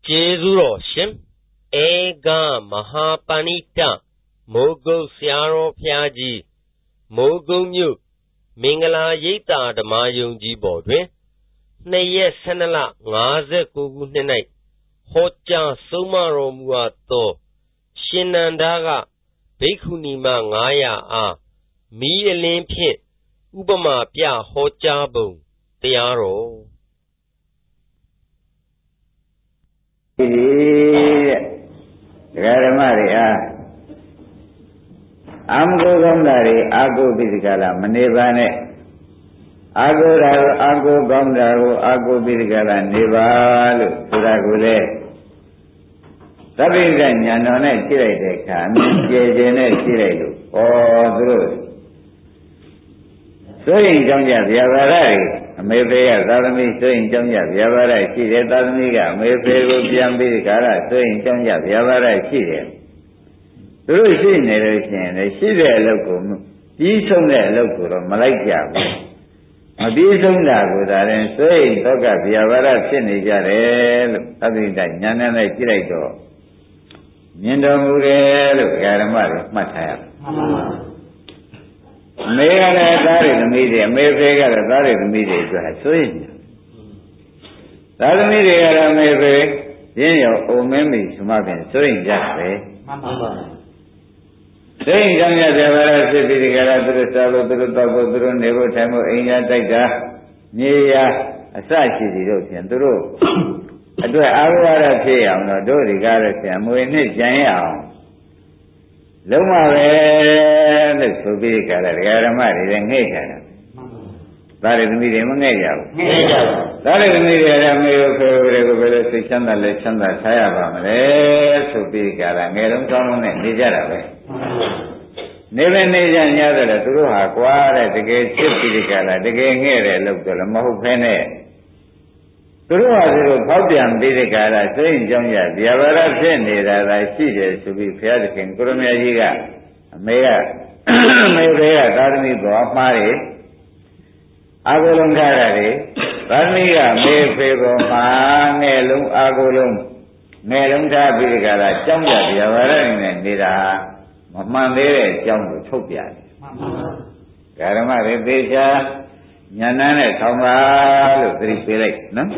ကျေးဇူးတော်ရှင်ဧကမဟာပဏိတမိုးကုတ်ဆရာတော်ဘုရားကြီးမိုးကုတ်မြို့မင်္ဂလာရိပ်သာဓမ္မယုံကြီးပေါ်တွင်2 ရက် 12 လ 59 ခုနှစ်၌ဟောကြားဆုံးမတော်မူအပ်သောရှင်နန္ဒာကဘိက္ခုနီမ900အားမီးအလင်းဖြင့်ဥပမာပြဟောကြားပုံတရားတော်ဒီတရားဓမ္မတွေအားအမကိုကောင်းတာတွေအာကိုပိစိကလာမနေပါနဲ့အာကိုတာကိုအာကိုကောင်းတာကိုအာကိုပိစိကလာနေပါလို့ဆိုတာကိုလေသဗ္ဗိကညာတော်နဲ့ကြည့်လိုက်တဲ့အခါအမြင်ကျယ်ကျယ်နဲ့ကြည့်လိုက်လို့သူတို့ဆိုရင်ကြောင့်ကြဗျာပါဒတွေအမေဖေကသာသမီဆိုရင်ကြောင့်ကြဗျာပါဒရှိတယ်သာသမီကအမေဖေကိုပြန်ပြီးကြတာဆိုရင်ကြောင့်ကြဗျာပါဒရှိတယ်သူတို့ရှိနေလို့ရှိရင်လည်းရှိတဲ့အလုပ်ကိုပြီးဆုံးတဲ့အလုပ်ကိုတော့မလိုက်ကြဘူးမပြီးဆုံးတာကိုဒါရင်ဆိုရင်တော့ကဗျာပါဒဖြစ်နေကြတယ်လို့သဗ္ဗိတညာနဲ့လည်းကြည့်လိုက်တော့မြင်တော်မူတယ်လို့ဓမ္မတွေမှတ်ထားရအမေကလည်းသားတွေသမီးတွေအမေဖေကလည်းသားတွေသမီးတွေအတွက်ဆိုရင်သားသမီးတွေကလည်းအမေဖေရင်းရောအုံမင်းမိဆိုမှဖြင့်ဆိုရင်ကြပဲမှန်ပါပါဆိုရင်ကြောင့်ရတဲ့ဘာလဲဖြစ်ပြီးဒီကရသူတို့စားလို့သူတို့တောက်ဖို့သူတို့နေဖို့ထိုင်ဖို့အိမ်ရတိုက်တာမြေရအစရှိစီတို့ဖြင့်သူတို့အတွက်အာဝါဒဖြစ်အောင်တော့တို့ဒီကားလို့ဖြင့်အမွေနှစ်ကြံရအောင်လုံးဝပဲလို့ဆိုပြီးကြတာဒကာဓမ္မတွေလည်းငဲ့ကြတာဒါတွေသမီးတွေမငဲ့ကြဘူးငဲ့ကြပါဒါတွေသမီးတွေလည်းမေကိုဖေတွေကိုဘယ်လိုစိတ်ချမ်းသာလဲချမ်းသာထားရပါမလဲဆိုပြီးကြတာငယ်လုံးကောင်းလုံးနဲ့နေကြတာပဲနေလည်းနေကြညတယ်လေသူတို့ဟာကွာတဲ့တကယ်ချစ်ပြီးကြတာတကယ်ငဲ့တယ်လို့ဆိုလည်းမဟုတ်ဖ ೇನೆသူတို့ဟာသူတို့ဖောက်ပြန်ပြီးတဲ့ကာလစိတ်ကြောင့်ရဗျာပါဒဖြစ်နေတာသာရှိတယ်ဆိုပြီးဘုရားသခင်ကိုရမကြီးကအမေတွေကသာသမီပေါ်မှားတယ်အာဟုလုံးထားရတယ်သာသမီကမေဖေပေါ်မှာငယ်လုံးအာဟုလုံးငယ်လုံးထားပြီးတဲ့ကာလကြောင့်ရဗျာပါဒနဲ့နေတာမမှန်သေးတဲ့အကြောင်းကိုထုတ်ပြတယ်ဓမ္မတွေသေချာညာနာနဲ့ထောင်ပါလို့သတိပေးလိုက်နော်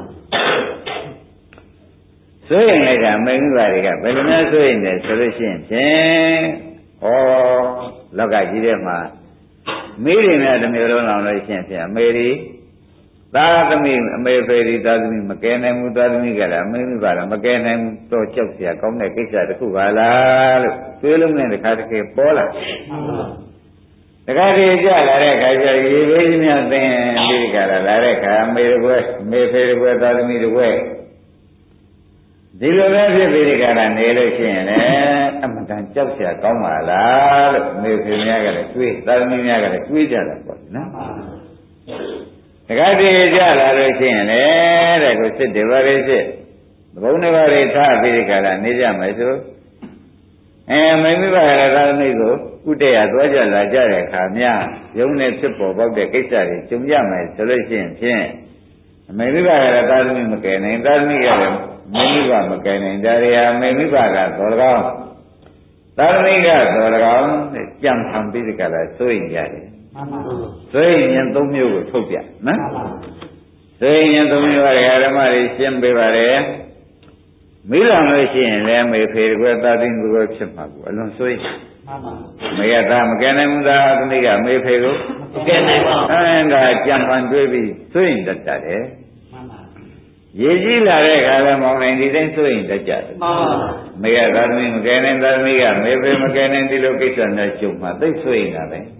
ဆိုရင်လည်းကမိန်းမတွေကဘယ်လိုများဆိုရင်လဲဆိုလို့ရှိရင်ဖြင့်လောကကြီးထဲမှာမိတွေနဲ့တစ်မျိုးလုံးလောင်လို့ရှိရင်ဖြင့်အမေတွေသာသမီအမေဖေတွေသာသမီမကဲနိုင်ဘူးသာသမီကလည်းအမေမိပါတော့မကဲနိုင်ဘူးတော့ကြောက်เสียကောင်းတဲ့ကိစ္စတစ်ခုပါလားလို့တွေးလုံးနဲ့တစ်ခါတစ်ခေပေါ်လာတခါတည်းကြလာတဲ့ခါကျရေပေးကြီးများသင်ပြီးကြလာတဲ့ခါမေတကွယ်မေဖေတကွယ်သာသမီတကွယ်ဒီလိုပဲဖြစ်ပြီးကြတာနေလို့ရှိရင်လည်းအမှန်တန်ကြောက်เสียကောင်းပါလားလို့မေဖေများကလည်းတွေးသာသမီများကလည်းတွေးကြတာပေါ့နော်တခါတည်းကြလာလို့ရှိရင်လည်းတဲ့ကိုစစ်တယ်ပါလေစစ်ဘုံတွေပါလေထားပြီးကြတာနေကြမယ်ဆိုမိမိပါရသာသမီကိုဥတ္တရာသွားကြလာကြတဲ့အခါများယုံနဲ့ဖြစ်ပေါ်ပေါက်တဲ့ကိစ္စတွေကြုံရမယ်ဆိုလို့ရှိရင်ဖြင့်မိမိပါရသာသမီမကယ်နိုင်သာသမီကလည်းမိမိပါမကယ်နိုင်ဒါရီဟာမိမိပါကသော်၎င်းသာသမီကသော်၎င်းနဲ့ကြံခံပြီးကြတာစိုးရင်ရတယ်ဆိုရင်၃မျိုးကိုထုတ်ပြနော်ဆိုရင်၃မျိုးပါဓမ္မတွေရှင်းပေးပါတယ်မိလောင်လို့ရှိရင်လည်းမေဖေကွယ်သာသိကွယ်ဖြစ်မှာကိုအလွန်ဆိုရင်မေရသားမကယ်နိုင်ဘူးသာသမီးကမေဖေကိုမကယ်နိုင်ပါဘူးဒါကြံပန်တွေးပြီးဆိုရင်တတ်တယ်ရေကြီးလာတဲ့အခါလည်းမောင်နိုင်ဒီတိုင်းဆိုရင်တတ်ကြတယ်မေရသာသမီးမကယ်နိုင်သာသမီးကမေဖေမကယ်နိုင်ဒီလိုကိစ္စနဲ့ကြုံမှာသိဆိုရင်တာပဲ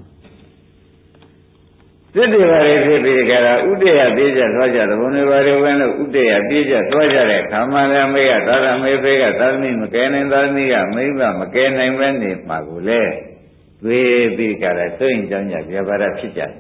စစ်တွေပါလေဖြစ်ပြီးကြတာဥတ္တရပြေးကြသွားကြတယ်ဘုံတွေပါလေဝင်လို့ဥတ္တရပြေးကြသွားကြတဲ့ခါမှလည်းမေကသာသမီဖေကသာသမီမကယ်နိုင်သာသမီကမိမမကယ်နိုင်ပဲနေမှာကိုလေတွေးပြီးကြတာဆိုရင်ကြောင့်ညဗျာပါဒဖြစ်ကြတယ်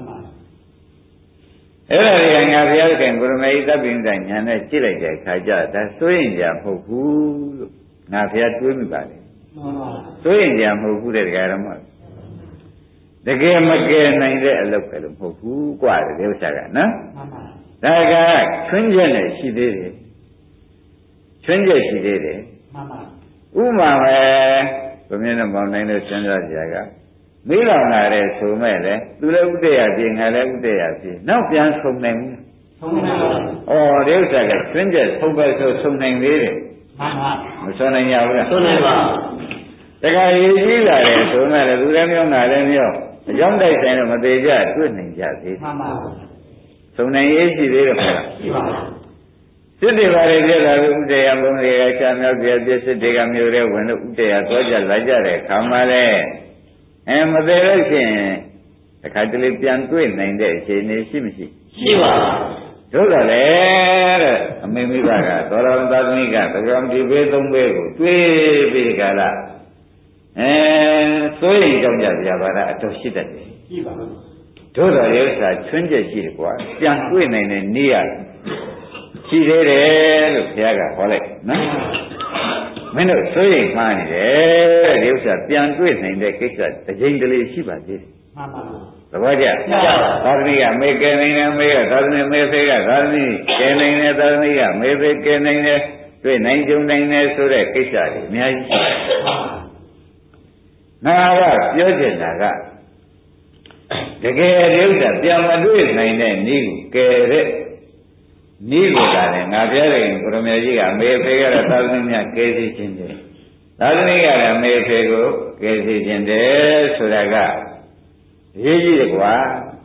အဲ့ဒါတွေကငါဘုရားခင်ကိုရမေသဗ္ဗိဉ္ဇညာနဲ့ကြည့်လိုက်တဲ့ခါကျဒါဆိုရင်ကြမဟုတ်ဘူးလို့ငါဘုရားတွေးမိပါလေဆိုရင်ကြမဟုတ်ဘူးတဲ့ဓမ္မတကယ်မကယ်နိုင်တဲ့အလုပ်ပဲလို့မဟုတ်ဘူးกว่าတဲ့ဥစ္စာကနော်ဒါကချွင်းချက်နဲ့ရှိသေးတယ်ချွင်းချက်ရှိသေးတယ်ဥမာပဲဘုမြင့်နဲ့မောင်နိုင်တဲ့စဉ်းစားကြကမိလောင်လာတဲ့ဆိုမဲ့လေသူလည်းဥတ္တရာပြင်ငါလည်းဥတ္တရာပြင်နောက်ပြန်ဆုံးနိုင်ဘူးဆုံးနိုင်ပါဘူးဩဒီဥစ္စာကချွင်းချက်ဆုံးပဲဆိုဆုံးနိုင်သေးတယ်မဆုံးနိုင်ရဘူးလားဆုံးနိုင်ပါတခါရည်ကြီးလာတယ်ဆိုမဲ့လေသူလည်းမျိုးငါလည်းမျိုးအကြောင်းတိုက်ဆိုင်တော့မသေးကြတွေ့နိုင်ကြသေးမှန်ပါဆုံးနိုင်ရေးရှိသေးတယ်မဟုတ်လားရှိပါဘူးစစ်တေပါတွေပြလာလို့ဥတ္တရာဘုံတွေကရှားမြောက်ပြပြစစ်တေကမျိုးတွေဝင်လို့ဥတ္တရာသွားကြလာကြတဲ့ခါမှလည်းမသေးလို့ရှိရင်တစ်ခါတလေပြန်တွေ့နိုင်တဲ့အခြေအနေရှိမရှိရှိပါဘူးတို့တော့လေတဲ့အမေမိဘကသောရသာသမီကသကံဒီဘေးသုံးဘေးကိုတွေးပြီးကြလားစိုးရိမ်ကြောင့်ကြပြပါလားအတော်ရှိတတ်တယ်ရှိပါဘူးတို့တော်ရဲ့ဥစ္စာချွင်းချက်ရှိတယ်ကွာပြန်တွေ့နိုင်တဲ့နေရရှိသေးတယ်လို့ဘုရားကဟောလိုက်နော်မင်းတို့စိုးရိမ်မှားနေတယ်ဒီဥစ္စာပြန်တွေ့နိုင်တဲ့ကိစ္စတစ်ချိန်တလေရှိပါသေးတယ်မှန်ပါဘူးသဘောကျသာသမီကမေကဲနိုင်တယ်မေကသာသမီမေဖေကသာသမီကဲနိုင်တယ်သာသမီကမေဖေကဲနိုင်တယ်တွေ့နိုင်ကြုံနိုင်တယ်ဆိုတဲ့ကိစ္စတွေအများကြီးရှိတယ်ငါကပြောချင်တာကတကယ်ဒီဥစ္စာပြန်မတွေ့နိုင်တဲ့နည်းကိုကဲတဲ့နည်းကိုကလည်းငါပြောတယ်ကိုရမေကြီးကမေဖေကတော့သာသမီများကဲစီခြင်းတယ်သာသမီကလည်းမေဖေကိုကဲစီခြင်းတယ်ဆိုတာကရေးကြည့်တယ်ကွာ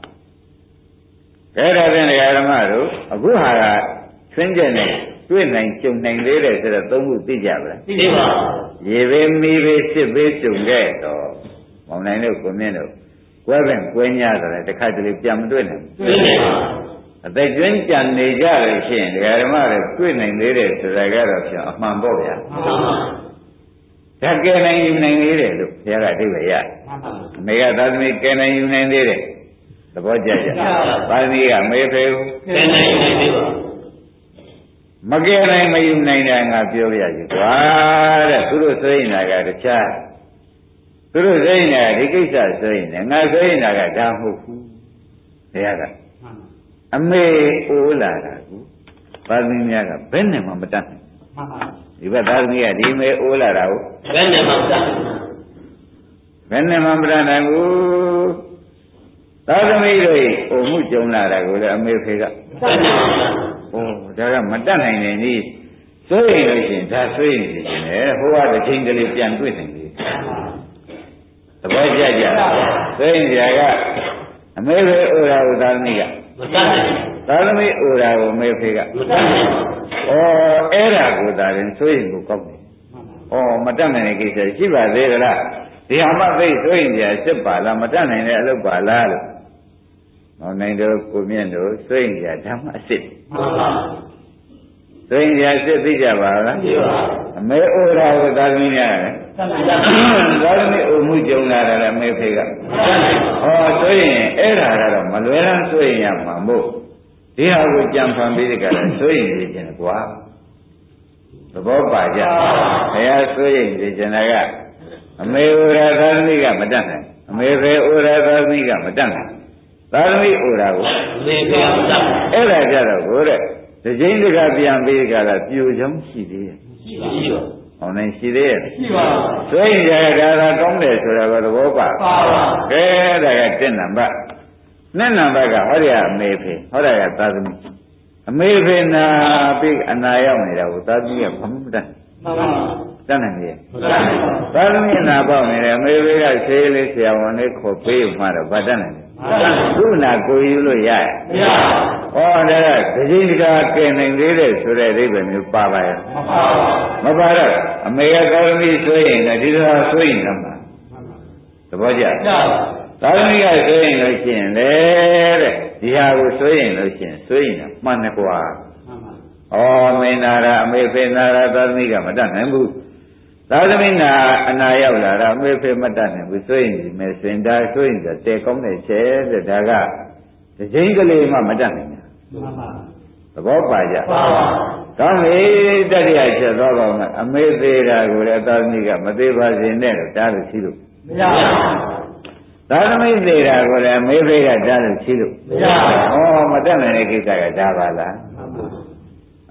ကဲဒါဖြင့်ဒကာဓမ္မတို့အခုဟာကချွင်းချက်နဲ့တွေ့နိုင်ကြုံနိုင်သေးတယ်ဆိုတော့သုံးခုသိကြပါလားသိပါဘူးရေဘေးမီးဘေးစစ်ဘေးကြုံခဲ့တော့မောင်နိုင်တို့ကိုမြင့်တို့ကွဲပင်ကွဲညာဆိုတယ်တစ်ခါတလေပြန်မတွေ့နိုင်ဘူးတွေ့နိုင်ပါအသက်ကျွင်းကြံနေကြလို့ရှိရင်ဒကာဓမ္မတွေတွေ့နိုင်သေးတယ်ဆိုတာကတော့ဖြင့်အမှန်ပေါ့ဗျာမှန်ပါဓာတ်ကဲနိုင်ယူနိုင်သေးတယ်လို့ဘုရားကအဓိပ္ပာယ်ရအမေကသာသမီကဲနိုင်ယူနိုင်သေးတယ်သဘောကျကြသာသမီကမေဖေကိုကဲနိုင်ယူနိုင်သေးပါမကဲနိုင်မယူနိုင်တာငါပြောပြစီကွာတဲ့သူတို့ဆိုရင်ကတခြားသူတို့ဆိုရင်ဒီကိစ္စဆိုရင်ငါဆိုရင်ကဒါမဟုတ်ဘူးဘုရားကအမေအိုးလာတာကိုသာသမီများကဘယ်နဲ့မှမတတ်နိုင်ဒီဘက်သာသမီကဒီမေအိုးလာတာကိုဘယ်နဲ့မှမတတ်ဘယ်နဲ့မှမတတ်နိုင်ဘူးသာသမီတို့အိုမှုကြုံလာတာကိုလည်းအမေဖေကတတ်နိုင်ပါဘူးဒါကမတတ်နိုင်နေနည်းဆိုရင်လို့ရှိရင်ဒါဆိုရင်နေတယ်ဟိုကတစ်ချိန်ကလေးပြန်တွေ့နိုင်ပြီသဘောကျကြဆိုရင်ဒီကအမေဖေအိုတာကိုသာသမီကမတတ်နိုင်သာသမီအိုတာကိုအမေဖေကမတတ်နိုင်အဲ့ဒါကိုသာရင်ဆိုရင်ကိုကောက်တယ်မတတ်နိုင်တဲ့ကိစ္စရှိပါသေးသလားဒီဟာမှသိဆိုရင်ကြာစစ်ပါလားမတတ်နိုင်တဲ့အလုပ်ပါလားလို့မောင်နိုင်တို့ကိုမြင့်တို့ဆိုရင်ကြာဓမ္မအစ်စ်မှန်ပါဆိုရင်ကြာစစ်သိကြပါလားသိပါအမေအိုတာကိုသာသမီများတယ်သာသမီအိုမှုကြုံလာတယ်အမေဖေကဆိုရင်အဲ့ဒါကတော့မလွယ်လန်းဆိုရင်ရမှာမို့ဒီဟာကိုကြံဖန်ပြီးကြတယ်ဆိုရင်နေခြင်းကွာသဘောပါကြဘုရားဆိုရင်နေခြင်းကအမေဩရာသာသမီကမတတ်နိုင်အမေဖေဩရာသာသမီကမတတ်နိုင်သာသမီဩရာကိုအမေဖေကမတတ်အဲ့ဒါကြတော့ကိုတဲ့ဒီချိန်တကပြန်ပြီးကြတာပြိုချောင်းရှိသေးရဲ့ရှိပါဘူးဟောင်းနေရှိသေးရဲ့ရှိပါဘူးဆိုရင်ကြဒါသာကောင်းတယ်ဆိုတော့သဘောပါပါကဲဒါက1နံပါတ်2နံပါတ်ကဟောရအမေဖေဟောရကသာသမီအမေဖေနာပြီးအနာရောက်နေတာကိုသာသမီကဘာမှမတတ်မှန်ပါတတ်နိုင်ရဲ့မတတ်နိုင်ပါသာသမီနာပေါက်နေတယ်အမေဖေကဆေးလေးဆရာဝန်လေးခေါ်ပေးမှတော့ဘာတတ်နိုင်လဲသူ့နာကိုယူလို့ရရဲ့မရပါဘူးဒါကဒီချိန်တကာကဲနိုင်သေးတယ်ဆိုတဲ့အိဗယ်မျိုးပါပါရဲ့မပါတော့အမေကသာသမီဆိုရင်လည်းဒီလိုဆိုရင်တော့မှာသဘောကျသာသမီကဆိုရင်လို့ရှိရင်လေတဲ့ဒီဟာကိုဆိုရင်လို့ရှိရင်ဆိုရင်တော့မှန်တယ်ကွာမင်းနာရာအမေဖေနာရာသာသမီကမတတ်နိုင်ဘူးသာသမီနာအနာရောက်လာတာအမေဖေမတတ်နိုင်ဘူးဆိုရင်ဒီမဲ့စင်တာဆိုရင်တော့တဲကောင်းတဲ့ချဲတဲ့ဒါကဒီချိန်ကလေးမှမတတ်နိုင်ဘူးသဘောပါကြပါပါကောင်းပြီတတိယချက်သောကောင်းကအမေသေးတာကိုလည်းသာသမီကမသေးပါစေနဲ့လို့တားလို့ရှိလို့မရပါဘူးသာသမီသေးတာကိုလည်းအမေဖေကတားလို့ရှိလို့မရပါဘူးမတတ်နိုင်တဲ့ကိစ္စကဒါပါလားအ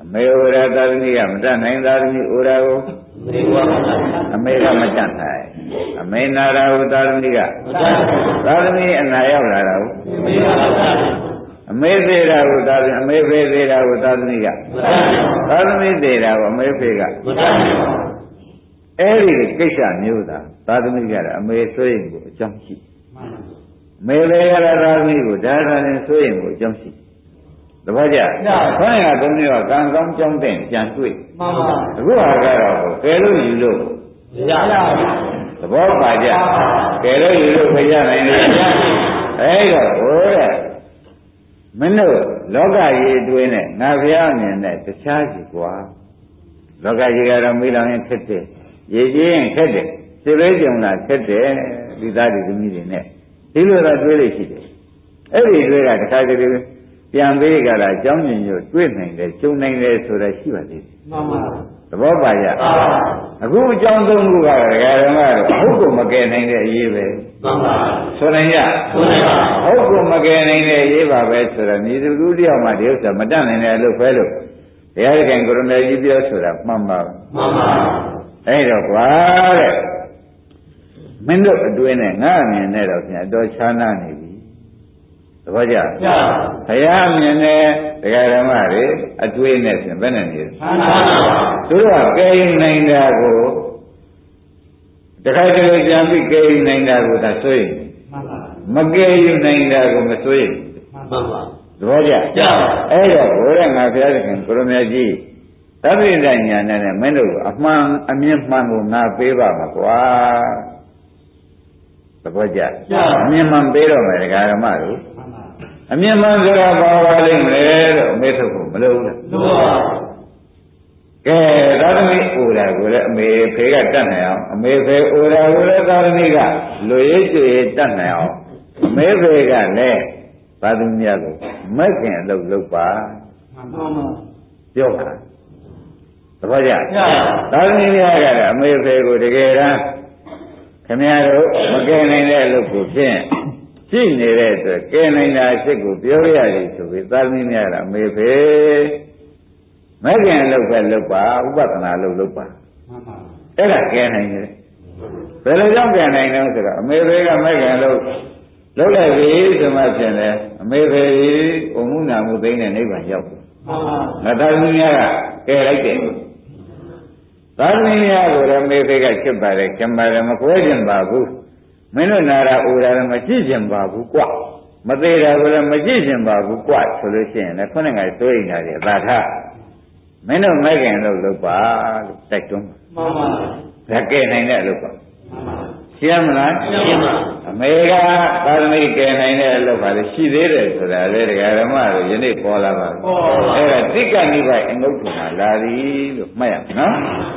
မေဩရာသာသမီကမတတ်နိုင်သာသမီဩရာကိုအမေကမတတ်နိုင်အမေနာရာကိုသာသမီကသာသမီအနာရောက်လာတာကိုအမေသေးတာကိုသာသမီအမေဖေးသေးတာကိုသာသမီကသာသမီသေးတာကိုအမေဖေးကအဲ့ဒီကိစ္စမျိုးသာသာသမီကတော့အမေဆွေးရင်ကိုအကြောင်းရှိမေလေရတာသာသမီကိုဒါသာရင်ဆွေးရင်ကိုအကြောင်းရှိသဘောကျခေါင်းရသုံးမျိုးကံကောင်းကြောင်းတဲ့ပြန်တွေ့မှန်ပါအခုဟာကတော့ကဲလို့ယူလို့ရပါဘူးသဘောပါကြကဲလို့ယူလို့ခရနိုင်တယ်အဲ့တော့ဟိုတဲ့မင်းတို့လောကကြီးအတွင်းနဲ့ငါဘုရားမြင်တဲ့တခြားစီကွာလောကကြီးကတော့မိလောင်ရင်ခက်တယ်ရေကြီးရင်ခက်တယ်စိတ်လေးကြုံလာခက်တယ်ဒီသားဒီသမီးတွေနဲ့ဒီလိုတော့တွေးလို့ရှိတယ်အဲ့ဒီတွေကတခါတည်းပြန်ပေးကြတာအကြောင်းညွှန်ညွှန်တွေးနိုင်တယ်ကျုံနိုင်တယ်ဆိုတာရှိပါသေးတယ်မှန်ပါသဘောပါကြအခုအကြောင်းသုံးခုကတော့ဓမ္မတော့ဟုတ်ကိုမကယ်နိုင်တဲ့အရေးပဲမှန်ပါဆိုနိုင်ကြဆိုနိုင်ပါဟုတ်ကိုမကယ်နိုင်တဲ့အရေးပါပဲဆိုတော့မြေသူလူတယောက်မှဒီဥစ္စာမတတ်နိုင်တဲ့အလုပ်ပဲလို့ဘုရားသခင်ကိုရမေကြီးပြောဆိုတာမှန်ပါမှန်ပါအဲ့တော့ကွာတဲ့မင်းတို့အတွင်းနဲ့ငါအမြင်နဲ့တော့ပြန်တော့ခြားနာနေပြီသဘောကျဘုရားအမြင်နဲ့တရားဓမ္မတွေအတွင်းနဲ့ပြန်ဘယ်နဲ့နေလဲသူတို့ကကဲနိုင်တာကိုတခါတလေပြန်ပြီးကဲနိုင်တာကိုသာဆိုရင်မကဲယူနိုင်တာကိုမဆိုရင်မှန်ပါသဘောကျအဲ့တော့ဘုရားငါဘုရားသခင်ကိုရမေကြီးသဗ္ဗိဒညာနဲ့မင်းတို့အမှန်အမြင်မှန်ကိုငါပေးပါမှာကွာသဘောကျအမြင်မှန်ပေးတော့မယ်ဒကာဓမ္မတို့အမြင်မှန်ဆိုတာဘာပါလိမ့်မယ်လို့အမေထုတ်ဖို့မလိုဘူးလားလိုပါကဲသာသမီအိုတာကိုလည်းအမေဖေကတတ်နိုင်အောင်အမေဖေအိုတာကိုလည်းသာသမီကလူရေးကျွေတတ်နိုင်အောင်အမေဖေကလည်းသာသမီများကိုမက်ခင်အလုပ်လုပ်ပါမှန်ပါပြောပါသဘောကျသာသမီများကလည်းအမေဖေကိုတကယ်တမ်းခင်ဗျားတို့မကယ်နိုင်တဲ့အလုပ်ကိုဖြင့်ရှိနေတဲ့အတွက်ကဲနိုင်တာစိတ်ကိုပြောရရတယ်ဆိုပြီးသာသမီများကအမေဖေမဲ့ခင်လုပ်ပဲလုပ်ပါဥပဒနာလုပ်ပါအဲ့ဒါကဲနိုင်တယ်ဘယ်လိုကြောင့်ကဲနိုင်လဲဆိုတော့အမေဖေကမဲ့ခင်လုပ်လိုက်ပြီဆိုမှဖြစ်တယ်အမေဖေကြီးအုံမှုနာမှုသိတဲ့နိဗ္ဗာန်ရောက်တယ်ငါသာသမီများကကဲလိုက်တယ်သာသမီများကိုလည်းအမေဖေကချစ်ပါတယ်ခင်ပါတယ်မခွဲခြင်းပါဘူးမင်းတို့နာရာအိုရာလည်းမကြည့်ခြင်းပါဘူးကွမသေးတာကိုလည်းမကြည့်ခြင်းပါဘူးကွဆိုလို့ရှိရင်လည်းခုနကစိုးရိမ်တာတွေအသာထားမင်းတို့မဲ့ခင်လုပ်ပါလို့တိုက်တွန်းမှန်ပါဒါကဲနိုင်တဲ့အလုပ်ပါရှင်းမလားရှင်းပါအမေကသာသမီကဲနိုင်တဲ့အလုပ်ပါလေရှိသေးတယ်ဆိုတာလေဒကာဓမ္မတို့ယနေ့ပေါ်လာပါဘူးအဲ့ဒါတိက္ကနိဗ္ဗာန်အနုတ္တမှာလာသည်လို့မှတ်ရမယ်နော်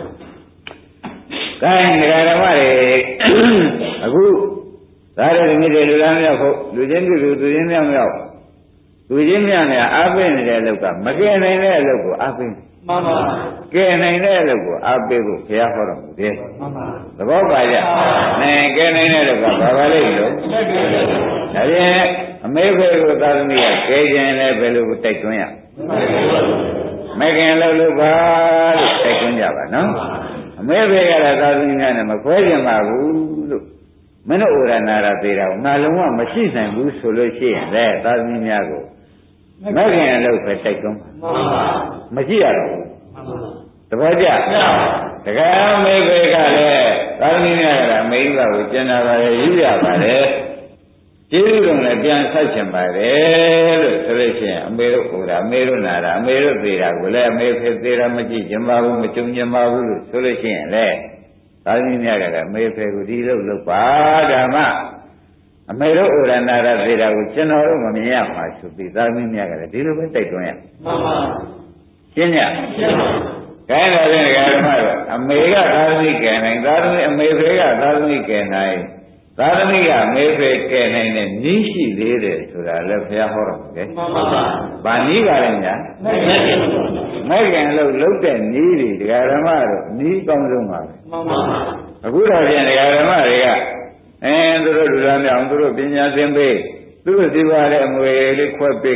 ကဲဒကာဓမ္မတွေအခုဒါရသမီးတွေလူသားမြောက်ဖို့လူချင်းတူသူချင်းမြောက်မြောက်သူချင်းမြောက်နဲ့အားပေးနေတဲ့အလုပ်ကမကယ်နိုင်တဲ့အလုပ်ကိုအားပေးမှန်ပါကယ်နိုင်တဲ့အလုပ်ကိုအားပေးဖို့ဘုရားဟောတော်မူတယ်မှန်ပါသဘောပါကြနိုင်ကယ်နိုင်တဲ့အလုပ်ကဘာပါလိမ့်လို့ဒါပြန်အမေဖေကိုသာသမီကကယ်ခြင်းလည်းဘယ်လိုတိုက်တွန်းရမကင်လို့ပါလို့တိုက်တွန်းကြပါနော်အမေဖေကလည်းသာသမီများနဲ့မခွဲကြပါဘူးလို့မင်းတို့ဩရနာရသေးတာငါလုံးဝမရှိနိုင်ဘူးဆိုလို့ရှိရင်လေသာသမီများကိုမခင်အလုပ်ပဲတိုက်တွန်းမရှိရတော့ဘူးတပည့်ကြတကယ်မေဖေကလည်းသာသမီများကလည်းအမေကြီးပါကိုကျင်နာပါတယ်ယူရပါတယ်ကျေးဇူးတော်လည်းပြန်ဆက်ချင်ပါတယ်လို့ဆိုလို့ရှိရင်အမေတို့ဩရအမေတို့နာရအမေတို့သေးတာကိုလည်းအမေဖေသေးတာမကြည့်ချင်ပါဘူးမကြုံချင်ပါဘူးလို့ဆိုလို့ရှိရင်လေသာသမီများကလည်းအမေဖေကိုဒီလိုလုပ်ပါဓမ္မအမေတို့ဩရနာရသေးတာကိုကျွန်တော်တို့မမြင်ရမှာဆိုပြီးသာသမီများကလည်းဒီလိုပဲတိုက်တွန်းရမှန်ပါရှင်းညရှင်းပါခိုင်းတယ်ဗျာဓမ္မတို့အမေကသာသမီကဲနိုင်သာသမီအမေဖေကသာသမီကဲနိုင်သာသမီကအမေဖေကဲနိုင်တဲ့နီးရှိသေးတယ်ဆိုတာလည်းဘုရားဟောတော်မူတယ်မှန်ပါဗာနီးပါလေညာမဲ့ခင်လို့တဲ့နီးတွေဒကာဓမ္မတို့နီးကောင်းဆုံးပါပဲမှန်ပါအခုတော့ပြန်ဒကာဓမ္မတွေကသူတို့လူသားများအောင်သူတို့ပညာသင်ပေးသူတို့စီပါတဲ့အမွေလေးခွဲပေးခဲ့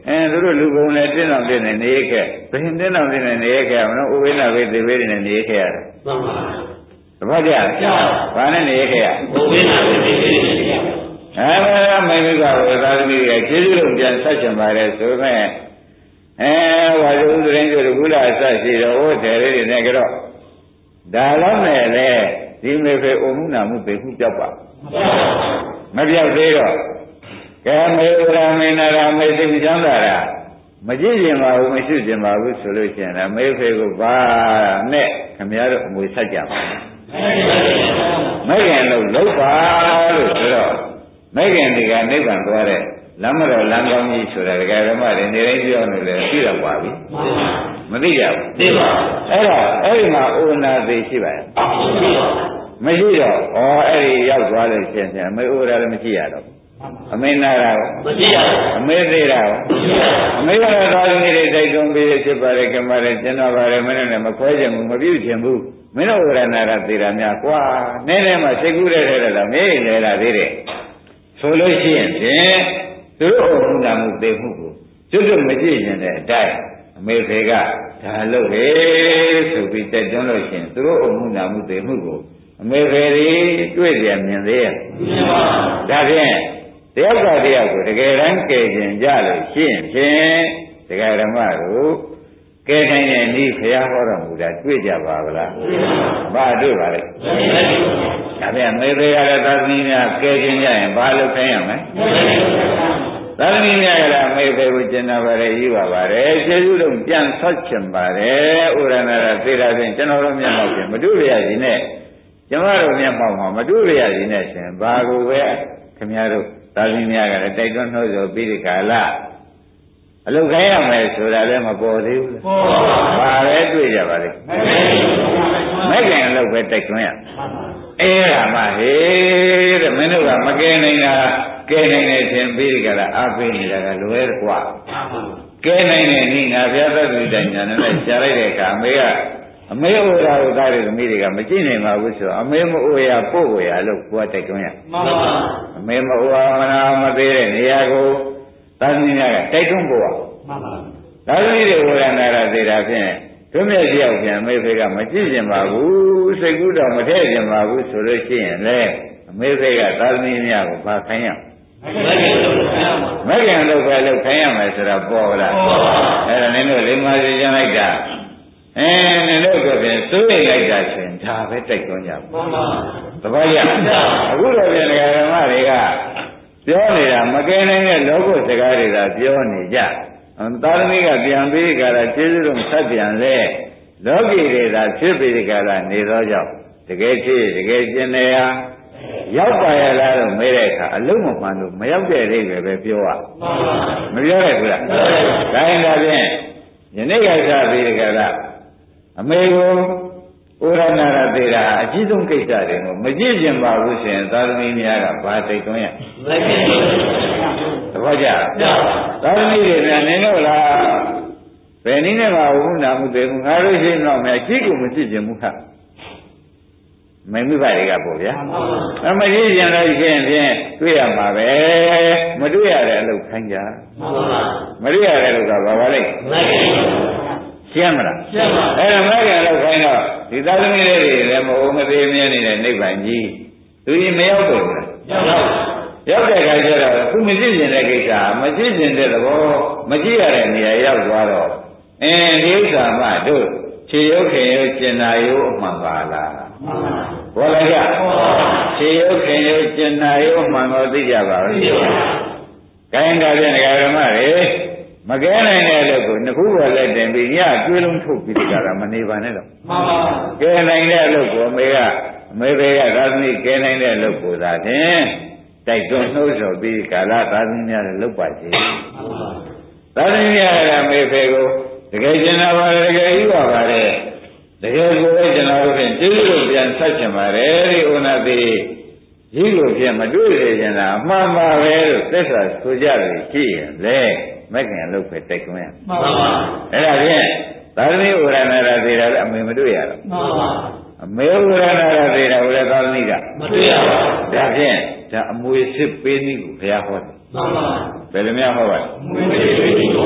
သူတို့လူကုန်နဲ့တင်းအောင်တင်းနေနေခဲ့ဘယ်တင်းအောင်တင်းနေနေခဲ့မလို့ဥပိ္ပနာဘေးသေဘေးတွေနဲ့နေခဲ့ရတယ်မှန်ပါသဘောကျဘာနဲ့နေခဲ့ရဥပိ္ပနာဘေးသေဘေးတွေနေခဲ့မိမိကဝေသာသမီးကကျေးဇူးတော်ပြန်ဆက်ချင်ပါတယ်ဆိုမဲ့ဝါရုံသတင်းကျိုးကုလအစရှိတော့ဟိုတယ်လေးတွေနဲ့ကြောဒါလုံးနဲ့လေဒီမေဖေအုံမှုနာမှုပေခုပြောက်ပါမပြောက်သေးတော့ကဲမေဝရမေနာရမေသိချမ်းသာတာမကြည့်ကျင်ပါဘူးမရှိကျင်ပါဘူးဆိုလို့ရှိရင်လည်းမေဖေကိုဘာနဲ့ခင်ဗျားတို့အမွေဆက်ကြပါမဲခင်လို့လုံးပါလို့ဆိုတော့မဲခင်ဒီကနိဗ္ဗာန်သွားတဲ့လမ်းမတော်လမ်းကောင်းကြီးဆိုတာဒကာဓမ္မတွေနေတိုင်းပြောနေတယ်သိတော့ပါပြီမသိကြဘူးသိပါအဲ့တော့အဲ့ဒီမှာဩနာသေးရှိပါရဲ့မရှိတော့အဲ့ဒီရောက်သွားလို့ရှင်ပြန်အမေဩရာလည်းမရှိရတော့အမေနာတာမရှိရဘူးအမေသေးတာအမေကတော့သာသမီတွေတိုက်တွန်းပြီးဖြစ်ပါတယ်ကမလည်းကျွန်တော်ပါတယ်မင်းနဲ့မခွဲချင်ဘူးမပြုတ်ချင်ဘူးမင်းတို့ဝရဏတာသေတာများကွာနည်းနည်းမှစိတ်ကူးတဲ့ထဲတော့မေးလေတာသေးတယ်ဆိုလို့ရှိရင်ဖြင့်သူတို့အမှုနာမှုသိမှုကိုကျွတ်ကျွတ်မကြည့်ရင်တဲ့အတိုင်းအမေဖေကဒါလို့ပဲဆိုပြီးတက်တွန်းလို့ရှိရင်သူတို့အမှုနာမှုသိမှုကိုအမေဖေတွေ့ကြမြင်သေးရဲ့ဒါဖြင့်တယောက်ကတယောက်ကိုတကယ်တမ်းကယ်ကျင်ကြလို့ရှိရင်ဖြင့်တရားဓမ္မတို့ကဲနိုင်တဲ့ဤဘုရားဟောတော်မူတာတွေ့ကြပါဗလားဘာတွေ့ပါလဲဒါပြန်မေဖေရတဲ့သာသမီများကဲခြင်းကြရင်ဘာလို့ခိုင်းရမလဲသာသမီများကလည်းမေဖေကိုကျင်နာပါတယ်ယူပါပါတယ်ကျေးဇူးတော်ပြန်ဆော့ချင်ပါတယ်ဥရဏရသေတာဖြင့်ကျွန်တော်တို့မျက်မှောက်ဖြင့်မတွေ့ရရင်နဲ့ကျွန်တော်တို့မျက်မှောက်မှာမတွေ့ရရင်နဲ့ရှင်ဘာကိုပဲခင်ဗျားတို့သာသမီများကလည်းတိုက်တွန်းနှိုးဆော်ပြီးဒီကာလအလုတ်ခိုင်းရမယ်ဆိုတာလည်းမပေါ်သေးဘူးလားဘာပဲတွေ့ကြပါလိမ့်မဲ့ခင်အလုတ်ပဲတိုက်တွန်းရအဲ့ဒါမှဟေးတဲ့မင်းတို့ကမကဲနိုင်တာကဲနိုင်တယ်ထင်ပြီးဒီကလာအားပေးနေတာကလွယ်ကွာကဲနိုင်တဲ့ဤငါဘုရားသခင်တိုင်ညာနဲ့ရှားလိုက်တဲ့အခါအမေကအမေအိုရာကိုသားတဲ့သမီးတွေကမကြည့်နိုင်ပါဘူးဆိုအမေမအိုရာပို့ဝရာလို့ကိုယ်တိုက်တွန်းရမှန်ပါအမေမအိုရာမနာမသေးတဲ့နေရာကိုသာသမီများကတိုက်တွန်းဖို့မှန်ပါသာသမီတွေဝရဏရသေးတာဖြင့်သူမျက်စိရောက်ပြန်အမေဖေကမကြည့်ကျင်ပါဘူးစိတ်ကူးတော့မထည့်ကျင်ပါဘူးဆိုလို့ရှိရင်လေအမေဖေကသာသမီများကိုဘာခိုင်းရမဂ္ဂင်လို့ပဲလို့ခိုင်းရမယ်ဆိုတာပေါ်လာအဲ့ဒါနင်တို့လိမ္မာစီကျန်လိုက်တာနင်တို့ကပြန်စိုးရိမ်လိုက်တာဆိုရင်ဒါပဲတိုက်တွန်းကြပါမှန်ပါသဘောကျအခုတော့ပြန်ဓမ္မတွေကပြောနေတာမကင်းနိုင်တဲ့လောကုစကားတွေသာပြောနေကြသာသမီကပြန်ပြီးကြတာကျေးဇူးတော်ဆက်ပြန်လဲလောကီတွေသာဖြစ်ပြီးကြတာနေသောကြောင့်တကယ်ဖြစ်တကယ်ကျင်နေရရောက်ပါရဲ့လားတော့မေးတဲ့အခါအလုံးမမှန်လို့မရောက်တဲ့အိဗယ်ပဲပြောရမပြောရဘူးလားဒါရင်ဒါဖြင့်ယနေ့ကစားပြီးကြတာအမေကိုဥရဏရသေးတာအကြီးဆုံးကိစ္စတွေကိုမကြည့်ကျင်ပါဘူးဆိုရင်သာသမီများကဘာတိုက်တွန်းရမကြည့်ဘူးသဘောကျသာသမီတွေပြန်နေတော့လားဘယ်နည်းနဲ့မှဝုဏမှုတွေငါတို့ရှိတော့မယ်အကြည့်ကိုမကြည့်ကျင်ဘူးခါမင်းမိဘတွေကပေါ့ဗျာမကြည့်ကျင်လို့ရှိရင်ဖြင့်တွေ့ရမှာပဲမတွေ့ရတဲ့အလုပ်ခိုင်းကြမတွေ့ရတဲ့အလုပ်ကဘာပါလဲရှင်းမလားရှင်းပါအဲ့ဒါမကလည်းခိုင်းတော့ဒီသာသမီလေးတွေလည်းမအိုးမသေးမြဲနေတဲ့နိဗ္ဗာန်ကြီးသူကြီးမရောက်တော့ဘူးလားရောက်တဲ့အခါကျတော့သူမကြည့်ကျင်တဲ့ကိစ္စမကြည့်ကျင်တဲ့သဘောမကြည့်ရတဲ့နေရာရောက်သွားတော့ဒီဥစ္စာမှတို့ခြေရုပ်ခင်ရုပ်ကျင်နာရုပ်အမှန်ပါလားဘောလိုက်ကြခြေရုပ်ခင်ရုပ်ကျင်နာရုပ်အမှန်ကိုသိကြပါဦးခိုင်းတာဖြင့်ဓမ္မတွေမကဲနိုင်တဲ့လို့ကိုနှစ်ခုပေါ်လက်တင်ပြီးညကျွေးလုံးထုတ်ပြီးကြတာမနေပါနဲ့တော့မှန်ပါကဲနိုင်တဲ့လို့ကိုအမေဖေကသာသမီကဲနိုင်တဲ့လို့ကိုသာဖြင့်တိုက်တွန်းနှိုးဆော်ပြီးကာလသာသမီများလည်းလုပ်ပါစေမှန်ပါသာသမီများကအမေဖေကိုတကယ်ကျင်နာပါတယ်တကယ်ဤပါပါတယ်တကယ်ကိုပဲကျွန်တော်တို့ဖြင့်ကျေးဇူးတော်ပြန်ဆက်ချင်ပါတယ်ဒီဥနာတိကြီးလိုဖြင့်မတွေ့စေချင်တာအမှန်ပါပဲလို့သက်သာဆိုကြလို့ရှိရင်လေမကင်လို့ပဲတိုက်တွန်းရမှန်ပါအဲ့ဒါဖြင့်သာသမီဥရဏရသေးတာလည်းအမေမတွေ့ရတော့မှန်ပါအမေဥရဏရသေးတာလည်းသာသမီကမတွေ့ရပါဘူးဒါဖြင့်ဒါအမွေစစ်ပေးနည်းကိုဘုရားဟောတယ်မှန်ပါဘယ်လိုများဟောပါလဲအမွေစစ်ပေးနည်း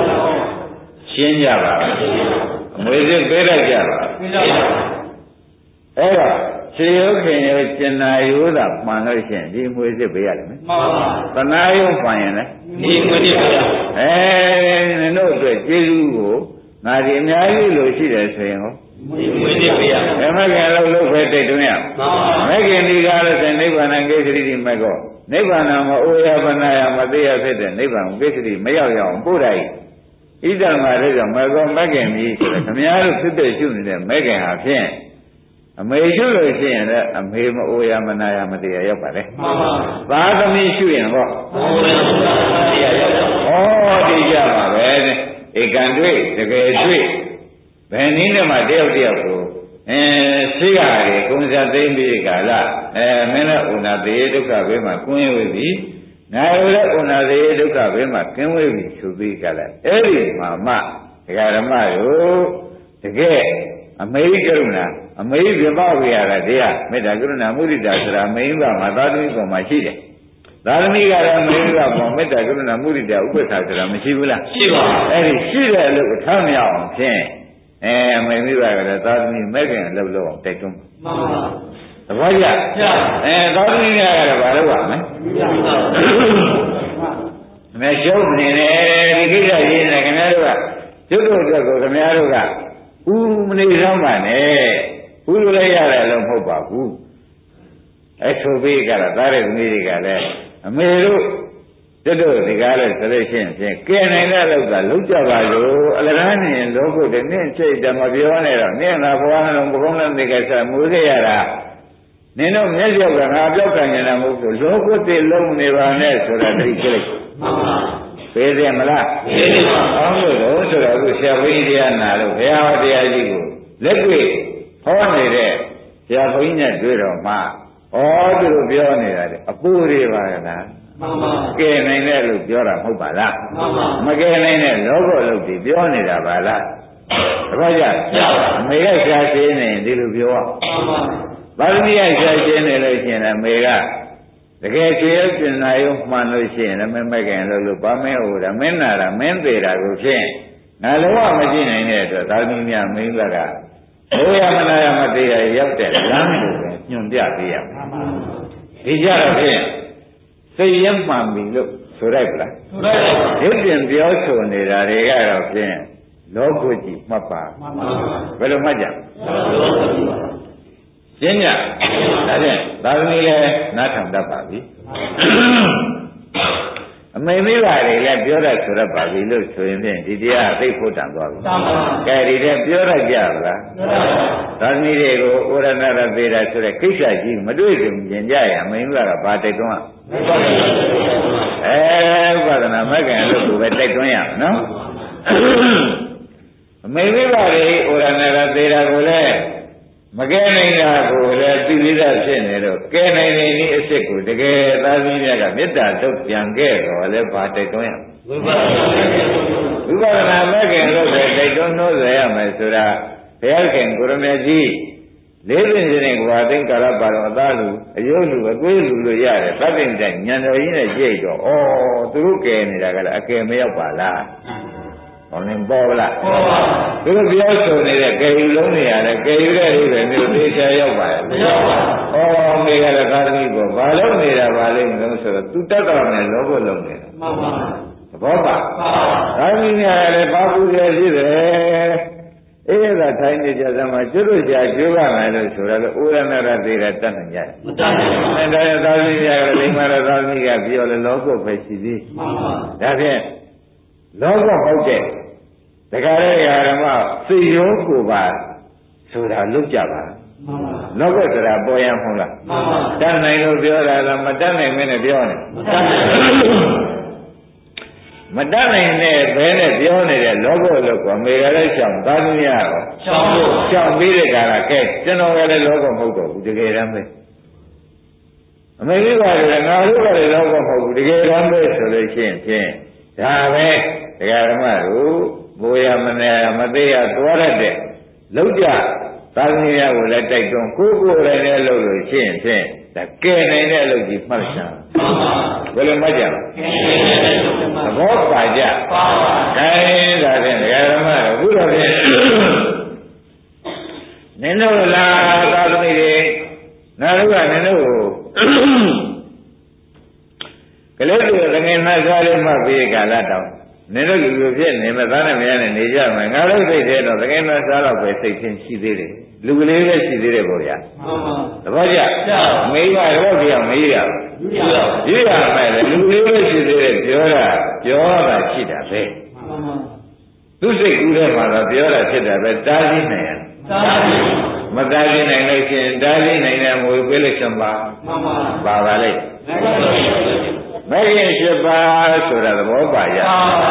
ရှင်းကြပါအမွေစစ်ပေးလိုက်ကြပါအဲ့တော့ရှင်ရုပ်ခင်ရောကျင်နာရိုးသာမှန်လို့ရှိရင်ဒီမွေစစ်ပေးရတယ်မယ်မှန်ပါသနာရုံမှန်ရင်လည်းဒီမွေစစ်ပေးရနင်တို့အတွက်ကျေးဇူးကိုငါဒီအများကြီးလို့ရှိတယ်ဆိုရင်ဟောဒီမွေစစ်ပေးရမဂ္ဂင်လို့ပဲတိတ်တွင်းရမှန်ပါမဂ္ဂင်ဒီကားလို့ဆိုနိဗ္ဗာန်ကိစ္စတိမကောနိဗ္ဗာန်မှာအိုရပနာယမသိရဖြစ်တဲ့နိဗ္ဗာန်ကိစ္စတိမရောက်ရအောင်ပို့လိုက်ဣဒံမှာလည်းကြောင့်မကောမဂ္ဂင်ကြီးဆိုတော့ခမည်းတော်ဖြစ်တဲ့ရှုနေတဲ့မဂ္ဂင်ဟာဖြင့်အမေရှုလို့ရှိရင်လည်းအမေမအိုရမနာရမသိရရောက်ပါလေမှန်ပါသာသမီရှုရင်ဟောအိုရမနာရမသိရရောက်ပါဩဒီကြပါပဲဧကံတွေ့တကယ်တွေ့ဘယ်နည်းနဲ့မှတယောက်တယောက်ကိုရှိရတယ်ကုံစားသိမ့်ပြီးကာလမင်းလည်းဥနာသေးဒုက္ခဘေးမှာကွင်းဝေးပြီငါလည်းဥနာသေးဒုက္ခဘေးမှာကင်းဝေးပြီဆိုပြီးကာလအဲ့ဒီမှာမှဒကာဓမ္မတို့တကယ်အမေကရုဏာအမေပြပဝေရတာတရားမေတ္တာကရုဏာမုဒိတာဆိုတာမိန်းကမှာသာသမီပေါ်မှာရှိတယ်သာသမီကလည်းမိန်းကပေါ်မေတ္တာကရုဏာမုဒိတာဥပ္ပခါဆိုတာမရှိဘူးလားရှိပါဘူးအဲ့ဒီရှိတဲ့အလုပ်အထမ်းမြောက်အောင်ဖြင့်မေမိဘကလည်းသာသမီမဲ့ခင်အလုပ်လုပ်အောင်တိုက်တွန်းမှန်ပါသဘောကျသာသမီကလည်းဘာလုပ်ရမလဲမဲရှုပ်နေတယ်ဒီကိစ္စရေးနေခင်ဗျားတို့ကကျွတ်တို့အတွက်ကိုခင်ဗျားတို့ကဦးမနေဆောင်ပါနဲ့ဦးလိုလိုက်ရတယ်လို့မဟုတ်ပါဘူးအဲ့ဆိုပြီးကြတာသားတဲ့သမီးတွေကလည်းအမေတို့တို့ဒီကားလို့ဆိုလို့ရှိရင်ဖြင့်ကဲနိုင်တဲ့လောက်ကလုံးကြပါလို့အလကားနေလောကုတ်တဲ့နင့်ချိတ်တယ်မပြောနဲ့တော့နင့်ငါဘွားလုံးဘုံလုံးသိကစားမူခဲ့ရတာနင်တို့မျက်ရောက်ကငါပြောက်ခံနေတာမဟုတ်ဘူးလောကုတ်တိလုံးနေပါနဲ့ဆိုတာသိကြလိုက်မှန်ပါပေးတယ်မလားပေးတယ်ပါအောင်းလို့ဆိုတော့အခုဆရာဘုန်းကြီးတရားနာလို့ဘုရားဟောတရားကြီးကိုလက်တွေ့ဟောနေတဲ့ဆရာဘုန်းကြီးနဲ့တွေ့တော့မှသူတို့ပြောနေတာလေအပူတွေပါကလားမှန်ပါကဲနိုင်တဲ့လို့ပြောတာမဟုတ်ပါလားမှန်ပါမကဲနိုင်တဲ့လောဘလို့ဒီပြောနေတာပါလားတပည့်ကြအမေကရှားရှင်းနေဒီလိုပြောမှန်ပါပါရမီကရှားရှင်းနေလို့ရှိရင်အမေကတကယ်ကျေရပြင်နာရုံမှန်လို့ရှိရင်လည်းမမကင်လို့ဘာမင်းဟိုတာမင်းနာတာမင်းသေးတာကိုဖြင့်ငါလုံးဝမရှိနိုင်တဲ့အတွက်သာသမီများမင်းဘက်ကဘိုးရမနာရမသေးရရောက်တဲ့လမ်းကိုပဲညွန်ပြပေးရမယ်ဒီကြတော့ဖြင့်စိတ်ရမှန်ပြီလို့ဆိုလိုက်ပလားဆိုလိုက်ပါဒီပြင်ပြောဆိုနေတာတွေကတော့ဖြင့်လောကုကြီးမှတ်ပါဘယ်လိုမှတ်ကြရှင်းကြဒါဖြင့်သာသမီလည်းနားထောင်တတ်ပါပြီအမေမိဘတွေလည်းပြောတတ်ဆိုတတ်ပါပြီလို့ဆိုရင်ဖြင့်ဒီတရားသိဖို့တန်သွားပြီကဲဒီတဲ့ပြောတတ်ကြပါလားသာသမီတွေကိုဩရဏရသေးတာဆိုတဲ့ကိစ္စကြီးမတွေ့ခင်မြင်ကြရအမေမိဘကဘာတိုက်တွန်းဥပဒနာမဂ္ဂင်လို့သူပဲတိုက်တွန်းရမယ်နော်အမေမိဘတွေဩရဏရသေးတာကိုလည်းမကဲနိုင်တာကိုလည်းသိသေးတာဖြစ်နေတော့ကဲနိုင်နေဒီအစ်စ်ကိုတကယ်သာသမီများကမေတ္တာထုတ်ပြန်ခဲ့တော့လည်းဘာတိုက်တွန်းရဝိပဿနာမဲ့ခင်လို့ပဲတိုက်တွန်းလို့ရရမယ်ဆိုတာဘုရားခင်ကိုရမေကြီးလေးပင်စင်ကွာသိကာလပါတော့အသားလူအယုတ်လူအသွေးလူလို့ရတယ်သတ္တိတိုင်ဉာဏ်တော်ကြီးနဲ့ကြိတ်တော့သူတို့ကဲနေတာကလည်းအကယ်မရောက်ပါလားဟောနေပေါ်လားပေါ်ပါသူတို့ပြောဆိုနေတဲ့ကယ်ယူလုံးတွေရတယ်ကယ်ယူတဲ့အိဗယ်မျိုးသိချာရောက်ပါရဲ့မရောက်ပါမေကလည်းသာသမီပေါ်ဘာလို့နေတာပါလိမ့်မလို့ဆိုတော့သူတတ်တော်နဲ့လောဘလုံးနေတာမှန်ပါသဘောပါသာသမီများလည်းဘာပူရရှိတယ်ဒါထိုင်းနေကြစမ်းမှာကျွတ်ကြကျွတ်ရမယ်လို့ဆိုတော့ဥရဏရသေးတာတတ်နိုင်ကြတယ်မတတ်နိုင်ဘူးဒါသာသမီများကလိမ္မာရသာသမီကပြောလေလောကုတ်ပဲရှိသေးမှန်ပါဒါဖြင့်လောကဟုတ်တဲ့တခါတည်းဓမ္မစိတ်ရောကိုပါဆိုတာလွတ်ကြပါမှန်ပါလောကဆိုတာပေါ်ရမဟုတ်လားမှန်ပါတတ်နိုင်လို့ပြောတာလားမတတ်နိုင်မင်းနဲ့ပြောနေမတတ်နိုင်မတတ်နိုင်တဲ့ဘဲနဲ့ပြောနေတဲ့လောကလို့ကအမေကလည်းရှောင်သားသမီးရောရှောင်ဖို့ရှောင်ပြီးတဲ့ကာလကဲကျွန်တော်ကလည်းလောကမဟုတ်တော့ဘူးတကယ်တမ်းပဲအမေကလည်းငါတို့ကလည်းလောကမဟုတ်ဘူးတကယ်တမ်းပဲဆိုလို့ရှိရင်ဖြင့်ဒါပဲတရားဓမ္မတို့ဘိုးရမနေမသေးရသွားရတဲ့လောက်ကြသာသမီများကိုလည်းတိုက်တွန်းကိုယ်လည်းလှုပ်လို့ရှိရင်ဖြင့်ဒါကဲနိုင်တဲ့အလုပ်ကြီးမှတ်ချာဘယ်လိုမှတ်ကြလဲသဘောပါကြခိုင်းတာဖြင့်ဒကာဓမ္မတို့အခုတော့ဖြင့်နင်တို့လာသာသမီတွေငါတို့ကနင်တို့ကိုကလေးတို့ငယ်နာစားလေးမှပြီးကာလတောင်နင်တို့လူလူဖြစ်နေမသားနဲ့မရနဲ့နေကြမယ်ငါတို့စိတ်ထဲတော့ငယ်နာစားတော့ပဲစိတ်ချင်းရှိသေးတယ်လူကလေးပဲရှိသေးတယ်ပေါ့ဗျာသဘောကျမေးကတော့ပြောင်းမေးရရွရမယ်လေလူကလေးပဲရှိသေးတယ်ပြောတာရှိတာပဲသူစိတ်ကူးထဲမှာတော့ပြောတာဖြစ်တာပဲတားသိနိုင်ရမတားသိနိုင်လို့ရှိရင်တားသိနိုင်တဲ့ငွေပေးလိုက်စမ်းပါပါလေမဂ္ဂင်7ပါးဆိုတာသဘောပါရ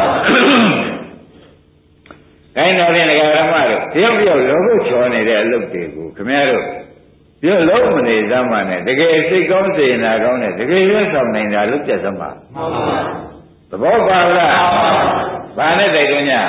ခိုင်းတော်တဲ့ဓမ္မတို့တယောက်ယောက်လောဘချောနေတဲ့အလုပ်တွေကိုခင်ဗျားတို့ပြောလုံးမနေစမ်းပါနဲ့တကယ်စိတ်ကောင်းစေနာကောင်းနဲ့တကယ်ရွတ်ဆောင်နိုင်တာလို့ပြတ်စမ်းပါသဘောပါလားဘာနဲ့တိုက်တွန်းကြဒါ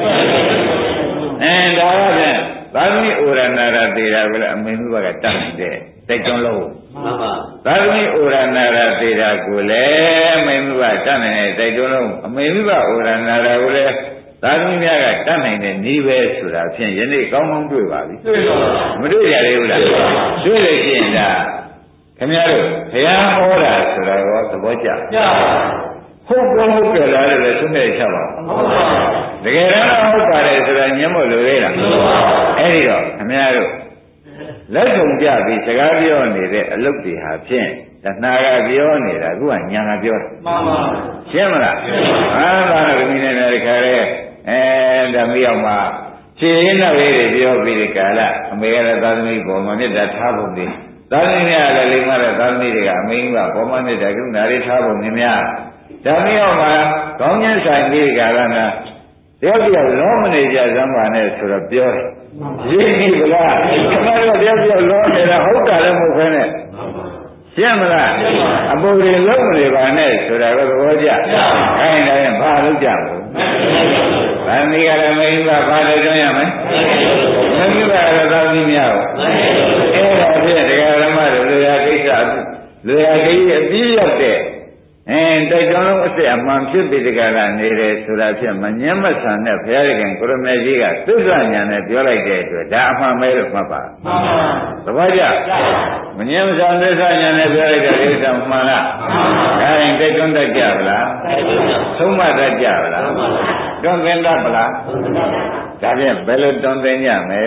တော့ဖြင့်သာသမီဩရဏရသေတာကလည်းအမေနုဘကတတ်နေတဲ့တိုက်တွန်းလို့သာသမီဩရဏရသေတာကိုလည်းအမေနုဘတတ်နေတဲ့တိုက်တွန်းလို့အမေနုဘဩရဏရကိုလည်းသာသမီများကတတ်နိုင်တဲ့နည်းပဲဆိုတာဖြင့်ယနေ့ကောင်းကောင်းတွေ့ပါပြီမတွေ့ကြသေးဘူးလားတွေ့လို့ရှိရင်ဒါခင်ဗျားတို့ဘုရားဟောတာဆိုတာရောသဘောကျဟုတ်ကဲ့လားလို့သုံးနေချက်ပါတကယ်တော့ဟုတ်ပါတယ်ဆိုတာညမလို့လေလားအဲ့ဒီတော့ခင်ဗျားတို့လက်ဆောင်ကြပြီးစကားပြောနေတဲ့အလုပ်တွေဟာဖြင့်တဏှာကပြောနေတာအခုကညာကပြောတာရှင်းမလားသာဂမိနဲ့တခါလေဓမ္မရောက်မှာခြေရင်းနဲ့လေးတွေပြောပြီးဒီကာလအမေကလည်းသာသမီပေါ်မှာမြတ်တာထားဖို့ဒီသာသမီများလည်းလိမ္မာတဲ့သာသမီတွေကအမေကပေါ်မှာမြတ်တာကရုဏာလေးထားဖို့နည်းများဓမ္မရောက်မှာကောင်းကျင်းဆိုင်ပြီးဒီကာလမှာတယောက်တယောက်လောမနေကြစမ်းပါနဲ့ဆိုတော့ပြောတယ်ရင်းပြီဗလားခင်ဗျားတို့တယောက်တယောက်လောနေတာဟုတ်တာလည်းမဟုတ်ဘဲနဲ့ရှင်းမလားအပူတွေလုံးမနေပါနဲ့ဆိုတာကသဘောကျခိုင်းတယ်ဘာလို့ကြဘူးဗာမိကလည်းမိဘဘာလို့ကြောင်းရမလဲမိဘကတော့သာသမီများကိုအဲ့ဒါဖြင့်တရားဓမ္မတွေလူရကိစ္စလူရကိစ္စအပြီးရောက်တဲ့တိုက်တွန်းလုံးအစ်အမှန်ဖြစ်ပြီးတကယ်နေတယ်ဆိုတာဖြင့်မငြင်းမဆန်တဲ့ဘုရားရှင်ကိုရမေကြီးကသစ္စာဉာဏ်နဲ့ပြောလိုက်တဲ့အတွက်ဒါအမှန်ပဲလို့မှတ်ပါသဘောကျမငြင်းမဆန်သစ္စာဉာဏ်နဲ့ပြောလိုက်တဲ့ဥစ္စာမှန်လားဒါရင်တိုက်တွန်းတတ်ကြဗလားသုံးမတတ်ကြဗလားတွန်းသင်တတ်ဗလားဒါဖြင့်ဘယ်လိုတွန်းသင်ကြမလဲ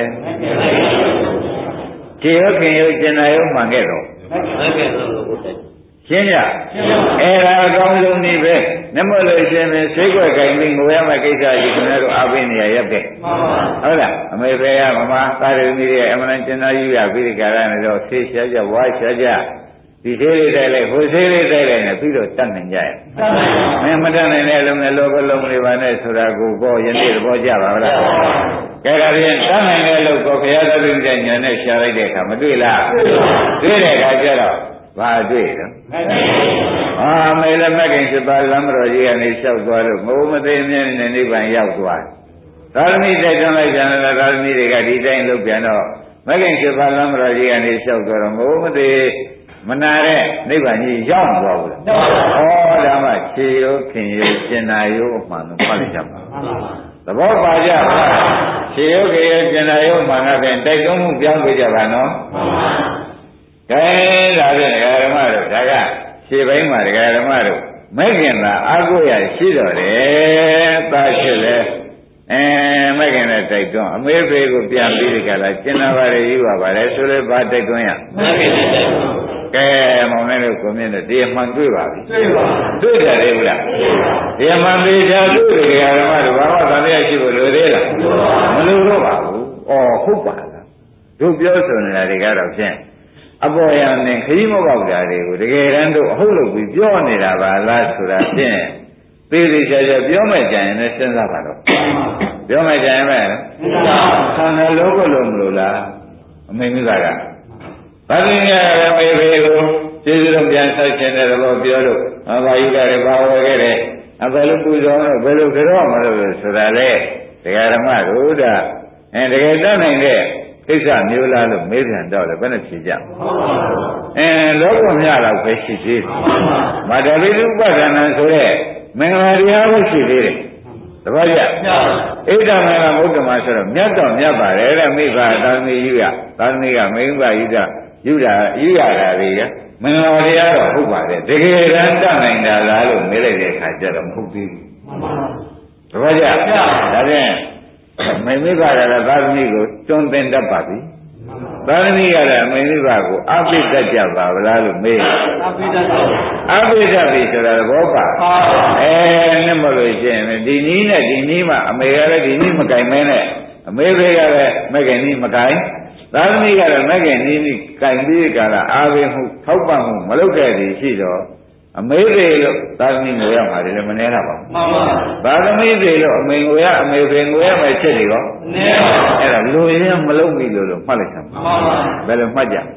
ခြေရုပ်ခင်ရုပ်ကျင်နာရုပ်မှန်ခဲ့တော့ရှင်းရအဲ့ဒါအကောင်းဆုံးနည်းပဲနမလို့ရှင်ပဲစိတ်ွက်ကြိုင်ပြီးငိုရမယ့်ကိစ္စကြီးခင်ဗျားတို့အားပေးနေရရက်တဲ့ဟုတ်လားအမေဖေရမမသာရမီရဲ့အမှန်တရားယူရပြီးဒီကရနေတော့ဆေးရှားကြဝါရှားကြဒီဆေးလေးတိုက်လိုက်ဟိုဆေးလေးတိုက်လိုက်နဲ့ပြီးတော့တတ်နိုင်ကြရဲ့မင်းမတတ်နိုင်တဲ့အလုံးနဲ့လောဘလုံးလေးပါနဲ့ဆိုတာကိုပေါ့ယနေ့သဘောကျပါလားကဲဒါဖြင့်တတ်နိုင်တဲ့အလုပ်ကိုဘုရားသခင်ရဲ့ဉာဏ်နဲ့ရှားလိုက်တဲ့အခါမတွေ့လားတွေ့တဲ့အခါကျတော့ဘာတွေ့တော့မေလမကိ7ပါးလမ်းတော်ကြီးကနေလျှောက်သွားလို့မိုးမသိမြဲနဲ့နိဗ္ဗာန်ရောက်သွားသာသမီတိုက်တွန်းလိုက်ကြတယ်သာသမီတွေကဒီတိုင်းလုပ်ပြန်တော့မကိ7ပါးလမ်းတော်ကြီးကနေလျှောက်သွားတော့မိုးမသိမနာတဲ့နိဗ္ဗာန်ကြီးရောက်သွားဘူးလားဒါမှခြေရောခင်ရောကျင်နာရောအမှန်ကိုဖတ်လိုက်ကြပါသဘောပါကြပါခြေရောခင်ရောကျင်နာရောမှန်ကပြန်တိုက်တွန်းမှုပြောင်းပြကြပါနော်ကဲဒါဖြင့်ဒကာဓမ္မတို့ဒါကခြေပိုင်းမှာဒကာဓမ္မတို့မဲ့ခင်သာအာကိုရရှိတော်တယ်သာဖြစ်လေမဲ့ခင်နဲ့တိုက်တွန်းအမေဖေကိုပြန်ပြီးဒီကလာကျင်နာပါလေယူပါပါလေဆိုလေဘာတိုက်တွန်းရမဲ့ခင်နဲ့တိုက်တွန်းကဲမောင်လေးတို့ကိုမြင်တဲ့ဒီအမှန်တွေ့ပါပြီတွေ့ကြတယ်ဘူးလားဒီအမှန်သေးချာတွေ့ဒကာဓမ္မတို့ဘာမှသံတရားရှိဖို့လိုသေးလားမလိုတော့ပါဘူးဟုတ်ပါလားတို့ပြောဆိုနေတာတွေကတော့ဖြင့်အပေါ်ရနဲ့ခရီးမပေါက်တာတွေကိုတကယ်တမ်းတို့အဟုတ်လို့ပြီးပြောနေတာပါလားဆိုတာဖြင့်သေသေးချာချာပြောမဲ့ကြရင်လည်းစဉ်းစားပါတော့ပြောမဲ့ကြရင်ပဲဆန္ဒလောကလုံးမလို့လားအမေမိသားကဘာလို့လဲအမေဖေကိုကျေးဇူးတော်ပြန်ဆက်ခြင်းတဲ့ဘောပြောလို့ဘာယူကြတယ်ဘာဝယ်ခဲ့တယ်ဘယ်လိုပူဇော်လို့ဘယ်လိုကြောမလို့ဆိုတာလေဒကာဓမ္မတို့ဒါတကယ်တတ်နိုင်တဲ့ကိစ္စမျိုးလားလို့မေးပြန်တော့လည်းဘယ်နဲ့ဖြေကြလောကမြတော့ပဲရှိသေးတယ်မတပိဥပဒနာဆိုတဲ့မင်္ဂလာတရားပဲရှိသေးတယ်တပည့်ကြဣဒ္ဓမင်္ဂမုဒ္ဓမာဆိုတော့မြတ်တော့မြတ်ပါတယ်တဲ့မိဘသာသမီယူရသာသမီကမိဘယူရတာတွေကမင်္ဂလာတရားတော့ဟုတ်ပါတယ်တကယ်တမ်းတတ်နိုင်တာလားလို့မေးလိုက်တဲ့အခါကျတော့မဟုတ်သေးဘူးတပည့်ကြဒါဖြင့်မိဘကလည်းသာသမီကိုတွန်းသင်တတ်ပါပြီသာသမီကလည်းမိဘကိုအပိတတ်ကြပါဗလားလို့မေးအပိတတ်ပြီဆိုတာသဘောပါနဲ့မလို့ရှိရင်ဒီနည်းနဲ့ဒီနည်းမှအမေကလည်းဒီနည်းမကင်မဲနဲ့အမေဖေကလည်းမကင်နည်းမကင်သာသမီကလည်းမကင်နည်းကင်ပြီးကြတာအာဝေမှုထောက်ပံ့မှုမလုပ်ခဲ့သည်ရှိတော့အမေဖေလို့သာသမီငိုရမှာလည်းမနှဲတာပါသာသမီဖေလို့အမေငိုရအမေဖေငိုရမယ်ချက်တွေရောနှဲပါအဲ့ဒါလူရင်းမလုပ်ပြီလို့မှတ်လိုက်တာဘယ်လိုမှတ်ကြ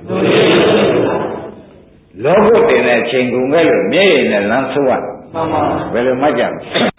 လောကုတ်တင်တဲ့ချိန်ကုန်ခဲ့လို့မျက်ရည်နဲ့လမ်းဆိုးရဘယ်လိုမှတ်ကြ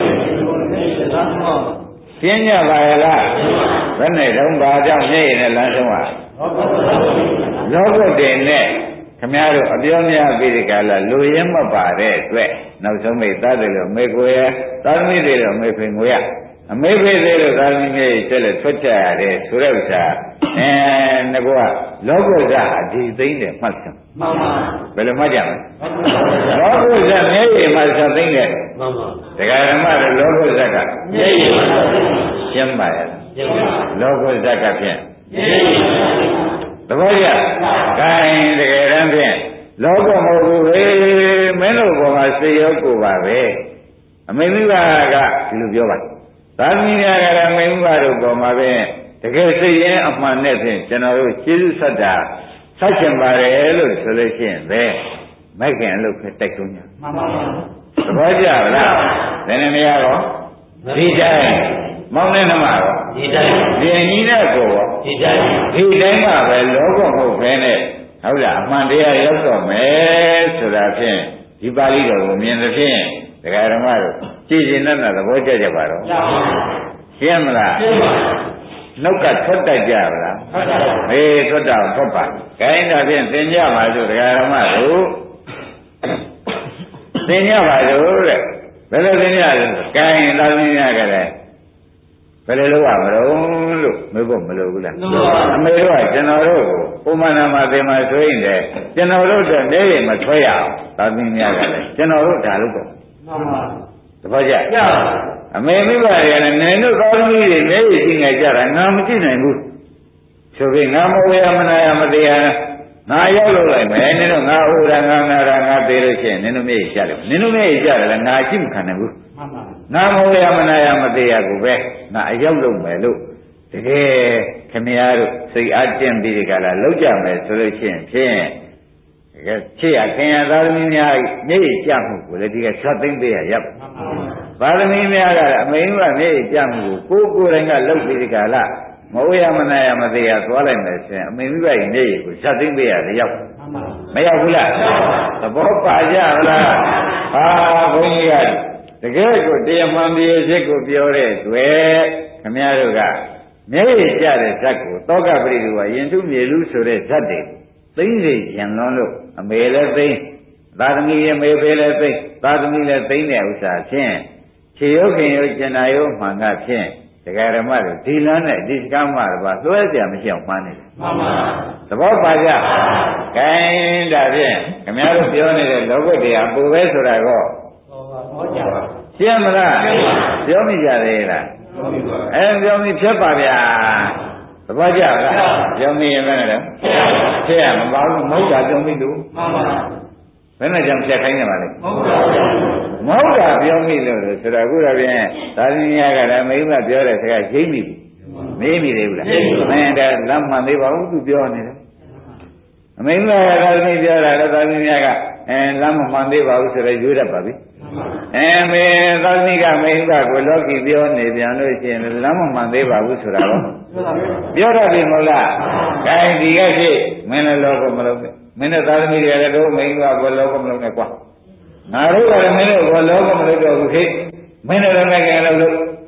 ပြင်းကြပါရဲ့လားဘယ်နဲ့တော့ဘာကြောင့်မျက်ရည်နဲ့လမ်းဆိုးရလောကုတ်တင်နဲ့ခမည်းတော်အပြောများပြီးဒီကလာလူရင်းမပါတဲ့အတွက်နောက်ဆုံးမိသားတယ်လို့မေကိုရသာသမီတွေလို့မေဖေငွေရအမေဖေသေးလို့သာသမီတွေဆက်လက်ထွက်ချရတယ်ဆိုတဲ့ဥစ္စာငါကလောကုဇ္ဇအဒီသိမ့်တယ်မှတ်စမ်းမှန်ပါဘယ်လိုမှတ်ကြမလဲလောကုဇ္ဇမျက်ရည်မှစသိမ့်တယ်မှန်ပါတရားဓမ္မတွေလောကုဇ္ဇကမျက်ရည်မှရှင်းပါရဲ့လောကုဇ္ဇကဖြင့်မျက်ရည်သဘောကျဂိုင်းတကယ်တမ်းဖြင့်လောကမဟုတ်ဘူးပဲမင်းတို့ဘောမှာစေရောကိုပါပဲအမေမိဘကဒီလိုပြောပါသာသမီများကလည်းမိဘတို့ဘောမှာပဲတကယ်စိတ်ရင်အမှန်နဲ့ဖြင့်ကျွန်တော်တို့ကျေးဇူးဆက်တာဆက်ရှင်ပါတယ်လို့ဆိုလို့ရှိရင်ပဲမိုက်ခင်လို့တိုက်တွန်းကြမှန်ပါပါသဘောကျလားနည်းနည်းမရတော့ဒီတိုင်းမောင်းတဲ့နှမရောဒီတိုင်းဒီအညီနဲ့ကိုရောဒီတိုင်းမှာပဲလောကမဟုတ်ပဲနဲ့ဟုတ်လားအမှန်တရားရောက်တော့မယ်ဆိုတာဖြင့်ဒီပါဠိတော်ကိုမြင်သဖြင့်ဒကာဓမ္မတို့ကြည်ကျင်တဲ့သဘောကျကြပါတော့ရှင်းမလားရှင်းပါနှုတ်ကထွက်တတ်ကြပါလားထွက်ပါဘူးထွက်တော့ထွက်ပါခိုင်းတာဖြင့်သင်ကြပါစို့ဒကာဓမ္မတို့သင်ကြပါစို့တဲ့ဘယ်လိုသင်ကြလဲခိုင်းသာသမီများကလည်းဘယ်လိုလုပ်ရမလို့မေးဖို့မလိုဘူးလားအမေတို့ကကျွန်တော်တို့ကိုဥမနာမသင်္မာဆိုရင်လည်းကျွန်တော်တို့တည်းနေရင်မထွက်ရအောင်သာသမီများကလည်းကျွန်တော်တို့ဒါလို့ပေါ့မှန်ပါတပည့်ကြအမေမိဘတွေကလည်းနင်တို့သာသမီတွေမျက်ရည်ရှိနေကြတာငါမကြည့်နိုင်ဘူးဆိုပြီးငါမဝေယမနာယမတရားငါရောက်လို့လိုက်မယ်နင်တို့ငါဟိုတာငါနာတာငါသေးလို့ရှိရင်နင်တို့မျက်ရည်ကျတယ်နင်တို့မျက်ရည်ကျတယ်လည်းငါကြည့်မခံနိုင်ဘူးမှန်ပါငါမဝေယမနာယမတရားကိုပဲငါအရောက်လို့မယ်လို့တကယ်ခမည်းတော်စိတ်အားကျင့်ပြီးဒီကလာလောက်ကြမယ်ဆိုလို့ရှိရင်ဖြင့်တကယ်ချစ်ရခင်ရသာသမီများမျက်ရည်ကျမှုကိုလည်းဒီကဆက်သိမ့်ပေးရရပ်ပါသမီများကအမိန်ကမျက်ရည်ကျမှုကိုကိုယ်တိုင်ကလောက်ပြီးဒီကလာမဝေယမနာယမတရားသွားလိုက်မယ်ဆိုရင်အမိန်မိဘရဲ့မျက်ရည်ကိုဆက်သိမ့်ပေးရရောက်မရောက်ဘူးလားသဘောပါကြလားဟာဘုန်းကြီးကတကယ်ကိုတရားမှန်ပြည့်စစ်ကိုပြောတဲ့တွေ့ခမည်းတော်ကမျက်ရည်ကျတဲ့ဇတ်ကိုတောကပရိဒုဝယင်ထုမြေလူဆိုတဲ့ဇတ်တွေသိသိရံလွန်လို့အမေလည်းသိသာသမီရဲ့မေဖေလည်းသိသာသမီလည်းသိတဲ့ဥစ္စာဖြင့်ခြေရုပ်ခင်ရုပ်ကျင်နာရုပ်မှန်ကဖြင့်ဒကာရမတို့ဒီလမ်းနဲ့ဒီကမ်းမှာတော့လွှဲเสียမရှိအောင်မှန်းနေတယ်မှန်ပါသဘောပါကြဂိုင်းဒါဖြင့်ခမည်းတော်ပြောနေတဲ့လောကုတ္တရာပူပဲဆိုတာကောဟောကြပါရှင်းမလားပြောမိကြသေးလားပြောမိဖြစ်ပါဗျာသဘောကျလားပြောမိရင်လည်းဖြစ်ရမပါဘူးမဟုတ်တာပြောမိလို့မှန်ပါဘယ်နဲ့ကြောင့်ဖြတ်ခိုင်းနေပါလဲမဟုတ်တာပြောမိလို့ဆိုတော့အခုတော့ပြန်သာသနာ့ကလည်းမိမပြောတဲ့စကားရိမ့်မိပြီမေးမိသေးဘူးလားမင်းတည်းလမ်းမှန်သေးပါဘူးသူပြောနေတယ်အမိမကသာသနာ့ပြောတာလည်းသာသနာ့ကလမ်းမမှန်သေးပါဘူးဆိုတော့ရွေးတတ်ပါပြီမေသာသနိကမိန်းကကိုလောကီပြောနေပြန်လို့ရှိရင်လမ်းမမှန်သေးပါဘူးဆိုတာတော့ပြောတတ်ပြီမဟုတ်လားခိုင်းဒီကရှိမင်းလည်းလောကမလုံးနဲ့မင်းနဲ့သာသနိတွေကလည်းတို့မိန်းကကိုလောကမလုံးနဲ့ကွာငါတို့ကလည်းမင်းတို့ကိုလောကမလုံးတော့ဘူးခေမင်းတို့လည်းငယ်လို့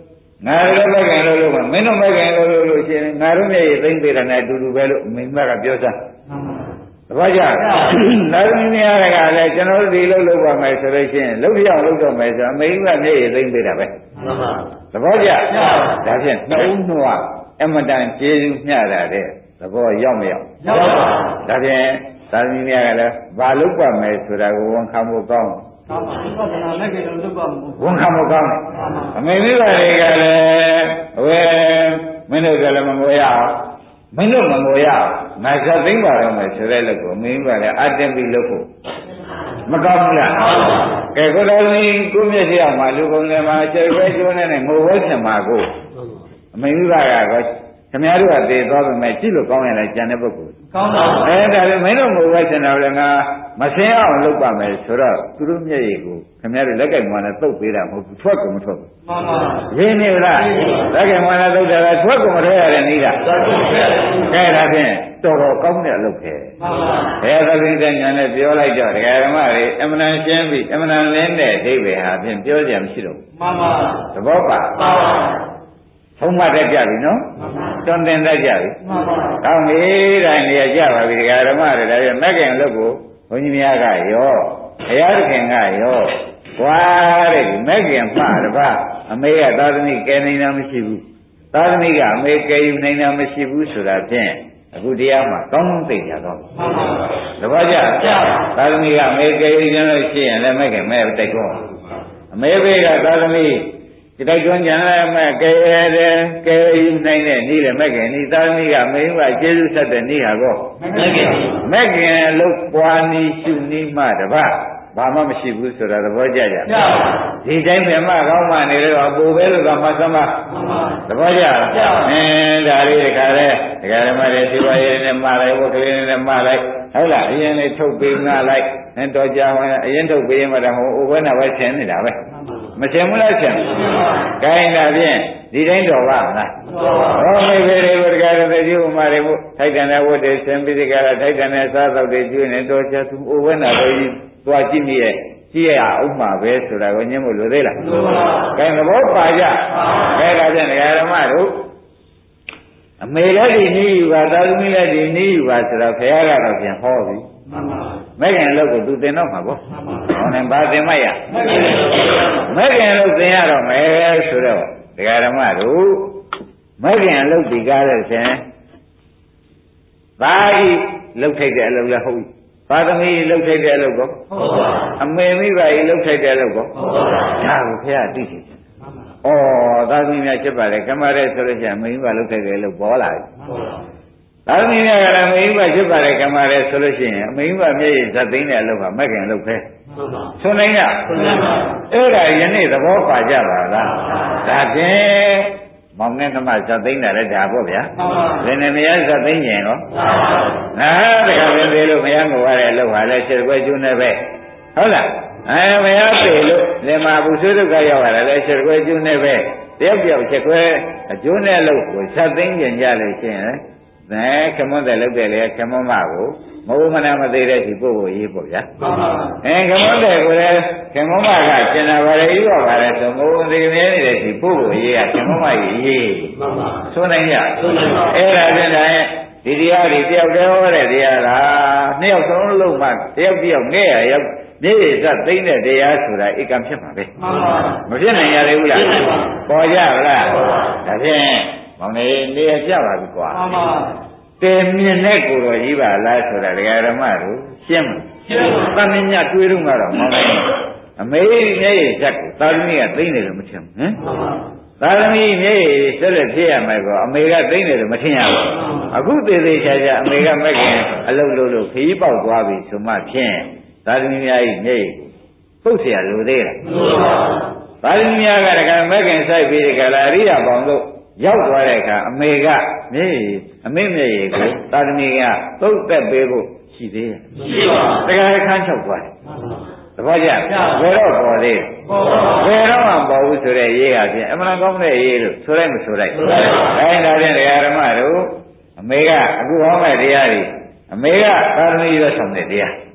ငါလည်းမကင်လို့မင်းတို့မကင်လို့ရှင်ငါတို့မျက်ရည်သိမ့်ပေးတာနဲ့အတူတူပဲလို့မိမကပြောစမ်းသဘောကျသာသမီများကလည်းကျွန်တော်တို့ဒီလုပ်လုပ်ပါမယ်ဆိုလို့ရှိရင်လုပ်ရအောင်လုပ်တော့မယ်ဆိုအမိမမျက်ရည်သိမ့်ပေးတာပဲသဘောကျဒါဖြင့်နှုတ်နှွားအမတန်ကျေးဇူးမျှတာတဲ့သဘောရောက်မရောက်ရောက်ပါဘူးဒါဖြင့်သာသမီများကလည်းဘာလုပ်ပါမယ်ဆိုတာကိုဝန်ခံဖို့ကောင်းဝန်ခံဖို့ကောင်းအမေမိဘတွေကလည်းဝဲမင်းတို့ကလည်းမငိုရအောင်မင်းတို့မငိုရအောင်ငါဇတ်သိမ့်ပါတော့မယ်ဆိုတဲ့လို့ကိုအမေမိဘလည်းအတင်းပြီးလုပ်ဖို့မကောင်းဘူးလားကဲကိုတော်ကြီးကိုမျက်စိအောင်မှာလူကုန်တယ်မှာခြေခွဲကျိုးနဲ့ငိုဝဲချင်မှာကိုအမေမိဘကတော့ခင်ဗျားတို့ကတည်သွားပြီမဲ့ကြည့်လို့ကောင်းရင်လည်းကြံတဲ့ပုဂ္ဂိုလ်ကောင်းပါဘူးဒါလည်းမင်းတို့ငိုဝဲချင်တယ်လည်းငါမစင်းအောင်လုပ်ပါမယ်ဆိုတော့သူတို့မျက်ရည်ကိုခင်ဗျားတို့လက်ကင်မွာနဲ့သုတ်ပေးတာမဟုတ်ဘူးထွက်ကုန်မထွက်ဘူးမှန်ပါဘူးရင်းနေလားလက်ကင်မွာနဲ့သုတ်တာကထွက်ကုန်မထွက်ရတဲ့နည်းလားထွက်ကုန်မထွက်ရဘူးကဲဒါဖြင့်တော်တော်ကောင်းတဲ့အလုပ်ပဲမှန်ပါဘယ်သတိတဲ့ညာနဲ့ပြောလိုက်တော့ဒကာဓမ္မတွေအမှန်တန်ရှင်းပြီးအမှန်တန်လင်းတဲ့အဓိပ္ပာယ်ဟာဖြင့်ပြောကြမရှိတော့ဘူးမှန်ပါသဘောပါမှန်ပါသုံးမှတ်တတ်ကြပြီနော်တွန်းတင်တတ်ကြပြီမှန်ပါကောင်းပြီတိုင်းနေရကြပါပြီဒကာဓမ္မတွေဒါပြန်မက်ကင်အလုပ်ကိုဘုန်းကြီးများကရောဘုရားသခင်ကရောကွာတဲ့မက်ကင်မှားတပါအမေကသာသမီကယ်နိုင်တာမရှိဘူးသာသမီကအမေကယ်ယူနိုင်တာမရှိဘူးဆိုတာဖြင့်အခုတရားမှာကောင်းကောင်းသိကြတော့သဘောကျသာသမီကအမေကယ်ယူခြင်းလို့ရှိရင်လည်းမက်ကင်မဲ့တိုက်တော့အမေဘေးကသာသမီဒီတိုက်တွန်းကြလည်းမဲ့ကယ်ရတယ်ကယ်ယူနိုင်တဲ့နေ့လည်းမက်ကင်ဤသာသမီကမင်းကကျေးဇူးဆက်တဲ့နေ့ဟာကောမက်ကင်လို့ပွားနီးရှုနီးမှတပါဘာမှမရှိဘူးဆိုတာသဘောကျကြဒီတိုင်းပြမကောင်းမှနေလို့အပူပဲလို့ကမှတ်သမ်းပါသဘောကျဒါလေးတခါလဲဒကာဓမ္မတွေဒီဝါရဲနဲ့မှားလိုက်ဘုကလေးနဲ့မှားလိုက်ဟုတ်လားအရင်လေးထုတ်ပေးငါလိုက်တော့ကြာဝင်အရင်ထုတ်ပေးမှတော့ဟိုဥပ္ပနာပဲဆင်းနေတာပဲမဆင်ဘူးလားဆင်ခိုင်းတာဖြင့်ဒီတိုင်းတော်ပါမလားဟောမိဖေတွေကိုတကားတဲ့ကျူဥမာတွေမို့ထိုက်တန်တဲ့ဝတ်တွေဆင်ပြီးဒီကရာထိုက်တန်တဲ့စားသောက်တွေကျွေးနေတော့ချသူဥပ္ပနာပဲကြီးသွားကြည့်မိရဲ့ကြည့်ရအောင်မှာပဲဆိုတာကိုညင်းဖို့လိုသေးလားခိုင်းသဘောပါကြခဲဒါဖြင့်ဒကာဓမ္မတို့အမေလည်းဒီနည်းယူပါသာသမီလည်းဒီနည်းယူပါဆိုတော့ခရကတော့ပြန်ဟောပြီမကင်လို့ကိုသူသင်တော့မှာပေါ့ဟောနေဘာသင်မရမကင်လို့သင်ရတော့မယ်ဆိုတော့ဒကာဓမ္မတို့မကင်လို့ဒီကားတဲ့ဆင်သာဤလှုပ်ထိုက်တဲ့အလုပ်လည်းဟုတ်သာသမီလှုပ်ထိုက်တဲ့အလုပ်ကောဟုတ်ပါအမေမိဘကြီးလှုပ်ထိုက်တဲ့အလုပ်ကောဟုတ်ပါဒါကိုခရသိချင်တယ်ဩသာသမီများဖြစ်ပါလေကမ္မရဲဆိုလို့ရှိရင်မိဘလှုပ်ထိုက်တဲ့အလုပ်ပေါ်လာပြီသာသမီများကလည်းမိဘဖြစ်ပါလေကမ္မရဲဆိုလို့ရှိရင်မိဘမျက်ရည်ဇက်သိမ်းတဲ့အလုပ်ကမက်ကင်လုပ်ပဲဆိုနိုင်ရအဲ့ဒါယနေ့သဘောပါကြပါလားဒါဖြင့်မောင်နဲ့ကမဇက်သိမ်းတာလည်းဒါပေါ့ဗျာလင်းနေမရဇက်သိမ်းရင်ရောနားတကယ်လည်းသေးလို့မရငိုရတဲ့အလုပ်ဟာလည်းခြေခွဲကျွန်းနေပဲဟုတ်လားမရသေးလို့လင်မာဘူးဆွေးဒုက္ခရောက်ရတယ်လည်းခြေခွဲကျွန်းနေပဲတယောက်တယောက်ခြေခွဲအကျွန်းနဲ့လို့ကိုဇက်သိမ်းကြကြလို့ရှိရင်ခမွန်းတယ်လုပ်တယ်လေခမွန်းမကိုမဟုတ်မနာမသေးတဲ့ဒီပုဂ္ဂိုလ်ရေးပေါ့ဗျာခမွန်းတယ်ကိုလည်းခမွန်းမကကျင်နာပါလေပြီးတော့ပါလေဆိုမဟုတ်သေးမြဲနေတဲ့ဒီပုဂ္ဂိုလ်ရေးကခမွန်းမကြီးရေးဆိုနိုင်ရအဲ့ဒါပြန်တိုင်းဒီတရားတွေတယောက်တည်းဟောတဲ့တရားလားနှစ်ယောက်သုံးလုံးမှတယောက်တယောက်ငဲ့ရရောက်မြေရစသိမ့်တဲ့တရားဆိုတာဧကံဖြစ်မှာပဲမဖြစ်နိုင်ရသေးဘူးလားပေါ်ကြပါလားဒါဖြင့်မောင်လေးနေရကြပါပြီကွာတဲမြင်တဲ့ကိုယ်တော်ကြီးပါလားဆိုတာဒကာဓမ္မတို့ရှင်းမလားသမင်းညတွေးတော့ကတော့မောင်လေးအမေရဲ့ဇက်ကိုသာသမီကသိမ့်တယ်လို့မထင်ဘူးဟမ်သာသမီရဲ့ဆက်လက်ဖြစ်ရမယ်ကောအမေကသိမ့်တယ်လို့မထင်ရဘူးအခုသေးသေးချာချာအမေကမက်ခင်အလုပ်လို့ခရီးပေါက်သွားပြီဆိုမှဖြင့်သာသမီများရဲ့မျက်ရည်ပုတ်เสียလိုသေးလားသာသမီများကတကယ်မက်ခင်စိုက်ပြီးဒီကလာအရိယာပေါင်းတို့ရောက်သွားတဲ့အခါအမေကမျက်ရည်အမေမျက်ရည်ကိုသာသမီကသုတ်သက်ပေးဖို့ရှိသေးရဲ့ရှိပါဘူးတကယ်ခန်းချုပ်သွားတယ်သဘောကျဘယ်တော့ပေါ်သေးဘယ်တော့မှပေါ်ဘူးဆိုတဲ့ရေးဟာဖြင့်အမှန်ကောင်းတဲ့ရေးလို့ဆိုလိုက်မဆိုလိုက်အဲဒါဖြင့်တရားဓမ္မတို့အမေကအခုဟောမဲ့တရားတွေအမေကသာသမီပဲဆောင်တဲ့တရား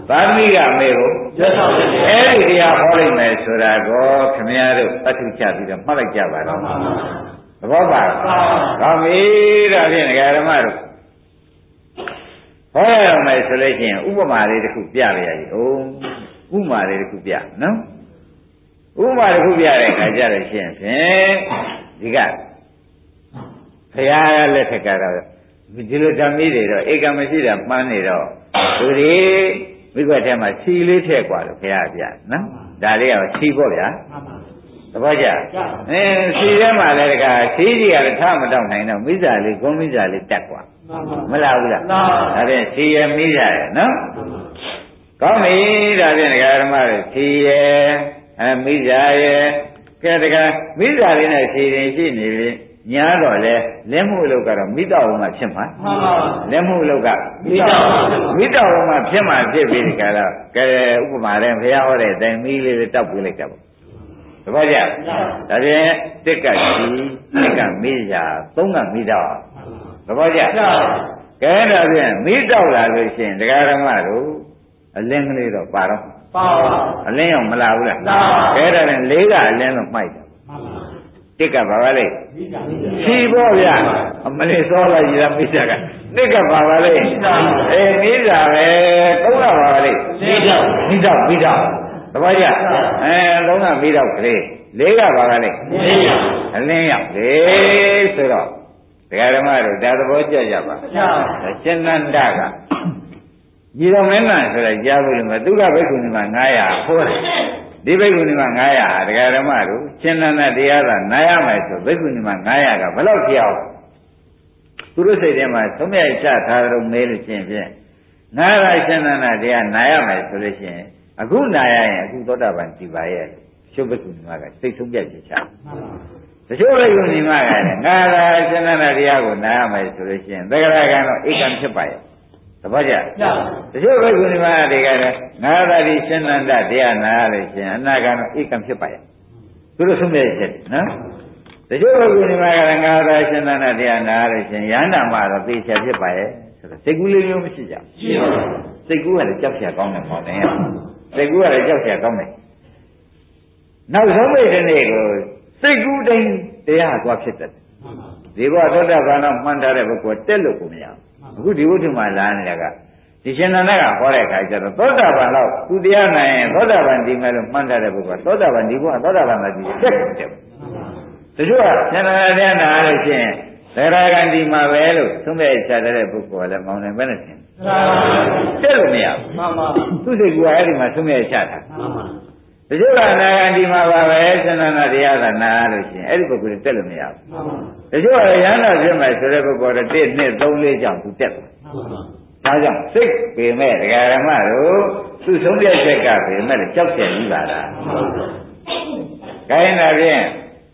သာသမီကအမေကိုအဲ့ဒီတရားဟောလိုက်မယ်ဆိုတာကိုခင်ဗျားတို့အထုချပြီးတော့မှတ်လိုက်ကြပါတော့သဘောပါကောင်းပြီဒါဖြင့်ဒကာဓမ္မတို့ဟောရမယ်ဆိုလို့ရှိရင်ဥပမာလေးတစ်ခုပြရရည်ဥပမာလေးတစ်ခုပြနော်ဥပမာတစ်ခုပြတဲ့အခါကျတော့ရှင်ဖြင့်ဒီကဘုရားလက်ထက်ကတော့ဒီလိုဓမ္မီတွေတော့ဧကမရှိတာမှန်းနေတော့သူတွေမိခွက်ထဲမှာစီလေးထည့်กว่าလို့ဘုရားပြနော်ဒါလေးကစီပေါ့ဗျာသဘောကျစီထဲမှာလည်းတခါစီကြီးကလည်းထားမတော့နိုင်တော့မိစ္ဆာလေးဂုံမိစ္ဆာလေးတက်กว่าမလားဘူးလားဒါဖြင့်စီရမိစ္ဆာရနော်ကောင်းပြီဒါဖြင့်ဒကာဓမ္မတွေစီရမိစ္ဆာရကဲတခါမိစ္ဆာလေးနဲ့စီရင်ရှိနေပြီညာတော့လေလက်မှုအလုပ်ကတော့မိတောက်မှဖြစ်မှာလက်မှုအလုပ်ကမိတောက်မှဖြစ်မှာဖြစ်ပြီးဒီကရကဲဥပမာနဲ့ဘုရားဟောတဲ့အတိုင်းမီးလေးတောက်ပြလိုက်တာပေါ့သဘောကျဒါဖြင့်တစ်ကစီတစ်ကမိရာသုံးကမိတောက်သဘောကျကဲဒါဖြင့်မိတောက်လာလို့ရှိရင်ဒကာဓမ္မတို့အလင်းကလေးတော့ပါတော့ပါအလင်းရောက်မလာဘူးလားကဲဒါဖြင့်လေးကအလင်းတော့မှိုက်တယ်တစ်ကဘာပါလဲဖြီးပေါ့ဗျာအမလေးစောလိုက်ရမိစ္ဆာကတစ်ကဘာပါလဲမိစ္ဆာပဲသုံးကဘာပါလဲမိတော့သဘောကျသုံးကမိတော့ကလေးလေးကဘာပါလဲအလင်းရောက်လေဆိုတော့ဒကာဓမ္မတို့ဒါသဘောကျကြပါရှင်နန္ဒကညီတော်မင်းကဆိုတော့ကြားလို့မသူကဘိက္ခုနီမှာ900ဟောတယ်ဒီဘိက္ခုနီမှာ900ဟာဒကာဓမ္မတို့ရှင်နန္ဒတရားသာနာရမယ်ဆိုဘိက္ခုနီမှာ900ကဘယ်လောက်ဖြစ်အောင်သူတို့စိတ်ထဲမှာသုံးမြတ်ချထားကြုံမဲလို့ရှင်ဖြင့်900ရှင်နန္ဒတရားနာရမယ်ဆိုလို့ရှိရင်အခုနာရရင်အခုသောတာပန်ကြည်ပါရဲ့ရှုပ်ဘိက္ခုနီမှာကစိတ်ဆုံးပြတ်ချတချို့ဘိက္ခုနီမှာကလည်း900ရှင်နန္ဒတရားကိုနာရမယ်ဆိုလို့ရှိရင်သက္ကရာကံတော့ဧကံဖြစ်ပါရဲ့သဘောကျတချို့ဘိက္ခုနီမတွေကလည်းငါးသာတိရှင်နန္ဒတရားနာရလို့ရှင်အနာဂံတော့ဧကံဖြစ်ပါရဲ့သူတို့ဆုံးဖြတ်ချက်နော်တချို့ဘိက္ခုနီမကလည်းငါးသာရှင်နန္ဒတရားနာရလို့ရှင်ယန္တာမတော့သိချာဖြစ်ပါရဲ့ဆိုတော့စိတ်ကူးလေးမျိုးမရှိကြဘူးစိတ်ကူးကလည်းကြောက်ရကောင်းတယ်ပေါ့တယ်စိတ်ကူးကလည်းကြောက်ရကောင်းတယ်နောက်ဆုံးမိတ်တဲ့နေ့ကိုစိတ်ကူးတိုင်းတရားကွာဖြစ်တယ်ဒီဘောသောတာပန်တော့မှန်တာတဲ့ဘုရားတက်လို့ကိုမရဘူးအခုဒီဝိသုမှာလာနေတာကဒီရှင်နန္ဒကဟောတဲ့အခါကျတော့သောတာပန်တော့သူတရားနိုင်ရင်သောတာပန်ဒီမဲ့လို့မှန်တဲ့ပုဂ္ဂိုလ်သောတာပန်ဒီဘုရားသောတာပန်ကဒီတက်တယ်တချို့ကရှင်နန္ဒတရားနာလို့ရှိရင်သရဂန္ဒီမှာပဲလို့သုံးမဲ့ချတဲ့ပုဂ္ဂိုလ်ကလည်းမောင်းနေပဲနဲ့ရှင်တက်လို့မရဘူးမှန်ပါသူစိတ်ကအဲ့ဒီမှာသုံးမဲ့ချတာမှန်ပါတချို့ကနာဂန္ဒီမှာပါပဲရှင်နန္ဒတရားကနာလို့ရှိရင်အဲ့ဒီပုဂ္ဂိုလ်တက်လို့မရဘူးမှန်ပါတချို့ကရဟန္တာဖြစ်မယ်ဆိုတဲ့ပုဂ္ဂိုလ်တော့1 2 3 4ကြောင့်သူတက်တယ်ဒါကြောင့်စိတ်ပေမဲ့ဒကာရမတို့သူဆုံးဖြတ်ချက်ကပေမဲ့ကြောက်ကြကြီးပါလား။ခိုင်းတာဖြင့်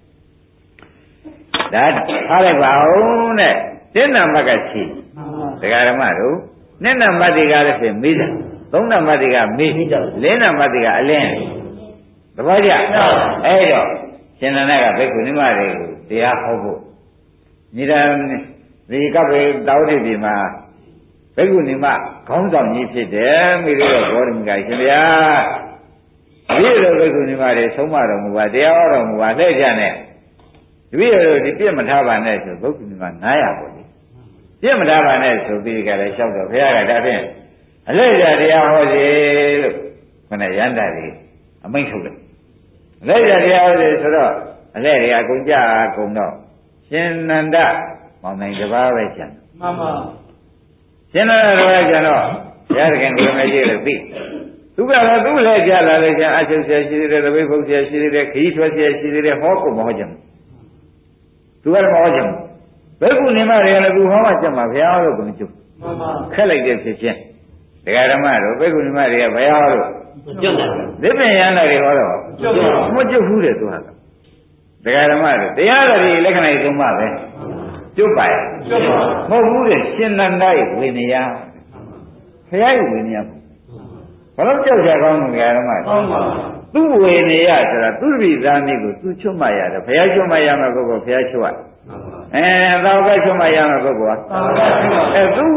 ဒါထားလိုက်ပါဦးနဲ့7နံပါတ်ကရှိဒကာရမတို့2နံပါတ်တွေကလည်းဖြင့်မေးတယ်3နံပါတ်တွေကမေး4နံပါတ်တွေကအလင်းသဘောကျအဲ့တော့ရှင်နန္ဒကဘိက္ခုနီမတွေကိုတရားဟောဖို့ညီတော်ဒီကပ္ပေတောတိပြည်မှာဘိက္ခုနီမခေါင်းဆောင်ကြီးဖြစ်တယ်မိတို့တော့ဘောဓိမကရှင်ဗျာဒီလိုဘိက္ခုနီမတွေဆုံးမတော်မူပါတရားဟောတော်မူပါလက်ကြနဲ့တပည့်တော်ဒီပြည့်မထားပါနဲ့ဆိုဘိက္ခုနီမ900ပေါ့လေပြည့်မထားပါနဲ့ဆိုပြီးကြတယ်လျှောက်တော့ဘုရားကဒါဖြင့်အလက်ကြတရားဟောစီလို့ခဏရန္တာတွေအမိန့်ထုတ်တယ်အလက်ကြတရားဟောစီဆိုတော့အလက်တွေအကုန်ကြအကုန်တော့ရှင်နန္ဒမောင်နိုင်တစ်ပါးပဲကျန်မှန်ပါရှင်နန္ဒတစ်ပါးကျန်တော့ဘုရားသခင်ကိုယ်မကြီးလို့ပြီးသူကတော့သူ့လက်ကြလာလို့ကျန်အချုပ်ဆရာရှိသေးတယ်တပိတ်ဖုတ်ဆရာရှိသေးတယ်ခရီးထွက်ဆရာရှိသေးတယ်ဟောကုန်မဟောကြဘူးသူကတော့မဟောကြဘူးဘိက္ခုနီမတွေကလည်းသူဟောမှကျန်မှာဘုရားဟောလို့ကိုမကျုပ်မှန်ပါခက်လိုက်တဲ့ဖြစ်ချင်းဒကာဓမ္မတို့ဘိက္ခုနီမတွေကဘုရားဟောလို့ကျုပ်တယ်ဒီပင်ရဟန္တာတွေဟောတော့ကျုပ်မကျုပ်ဘူးတဲ့သူဟာဒကာဓမ္မတို့တရားတော်ဒီလက္ခဏာသုံးပါပဲကျုပ်ပါရဲ့မဟုတ်ဘူးတဲ့ရှင်နန္ဒရဲ့ဝိနည်းဘုရားရဲ့ဝိနည်းဘာလို့ကြောက်ကြကောင်းလဲဒကာဓမ္မသူ့ဝိနည်းဆိုတာသူ့ပြည်သားမျိုးကိုသူချွတ်မှရတယ်ဘုရားချွတ်မှရမယ်ပုဂ္ဂိုလ်ဘုရားချွတ်ရသောကချွတ်မှရမယ်ပုဂ္ဂိုလ်သူ့ဝ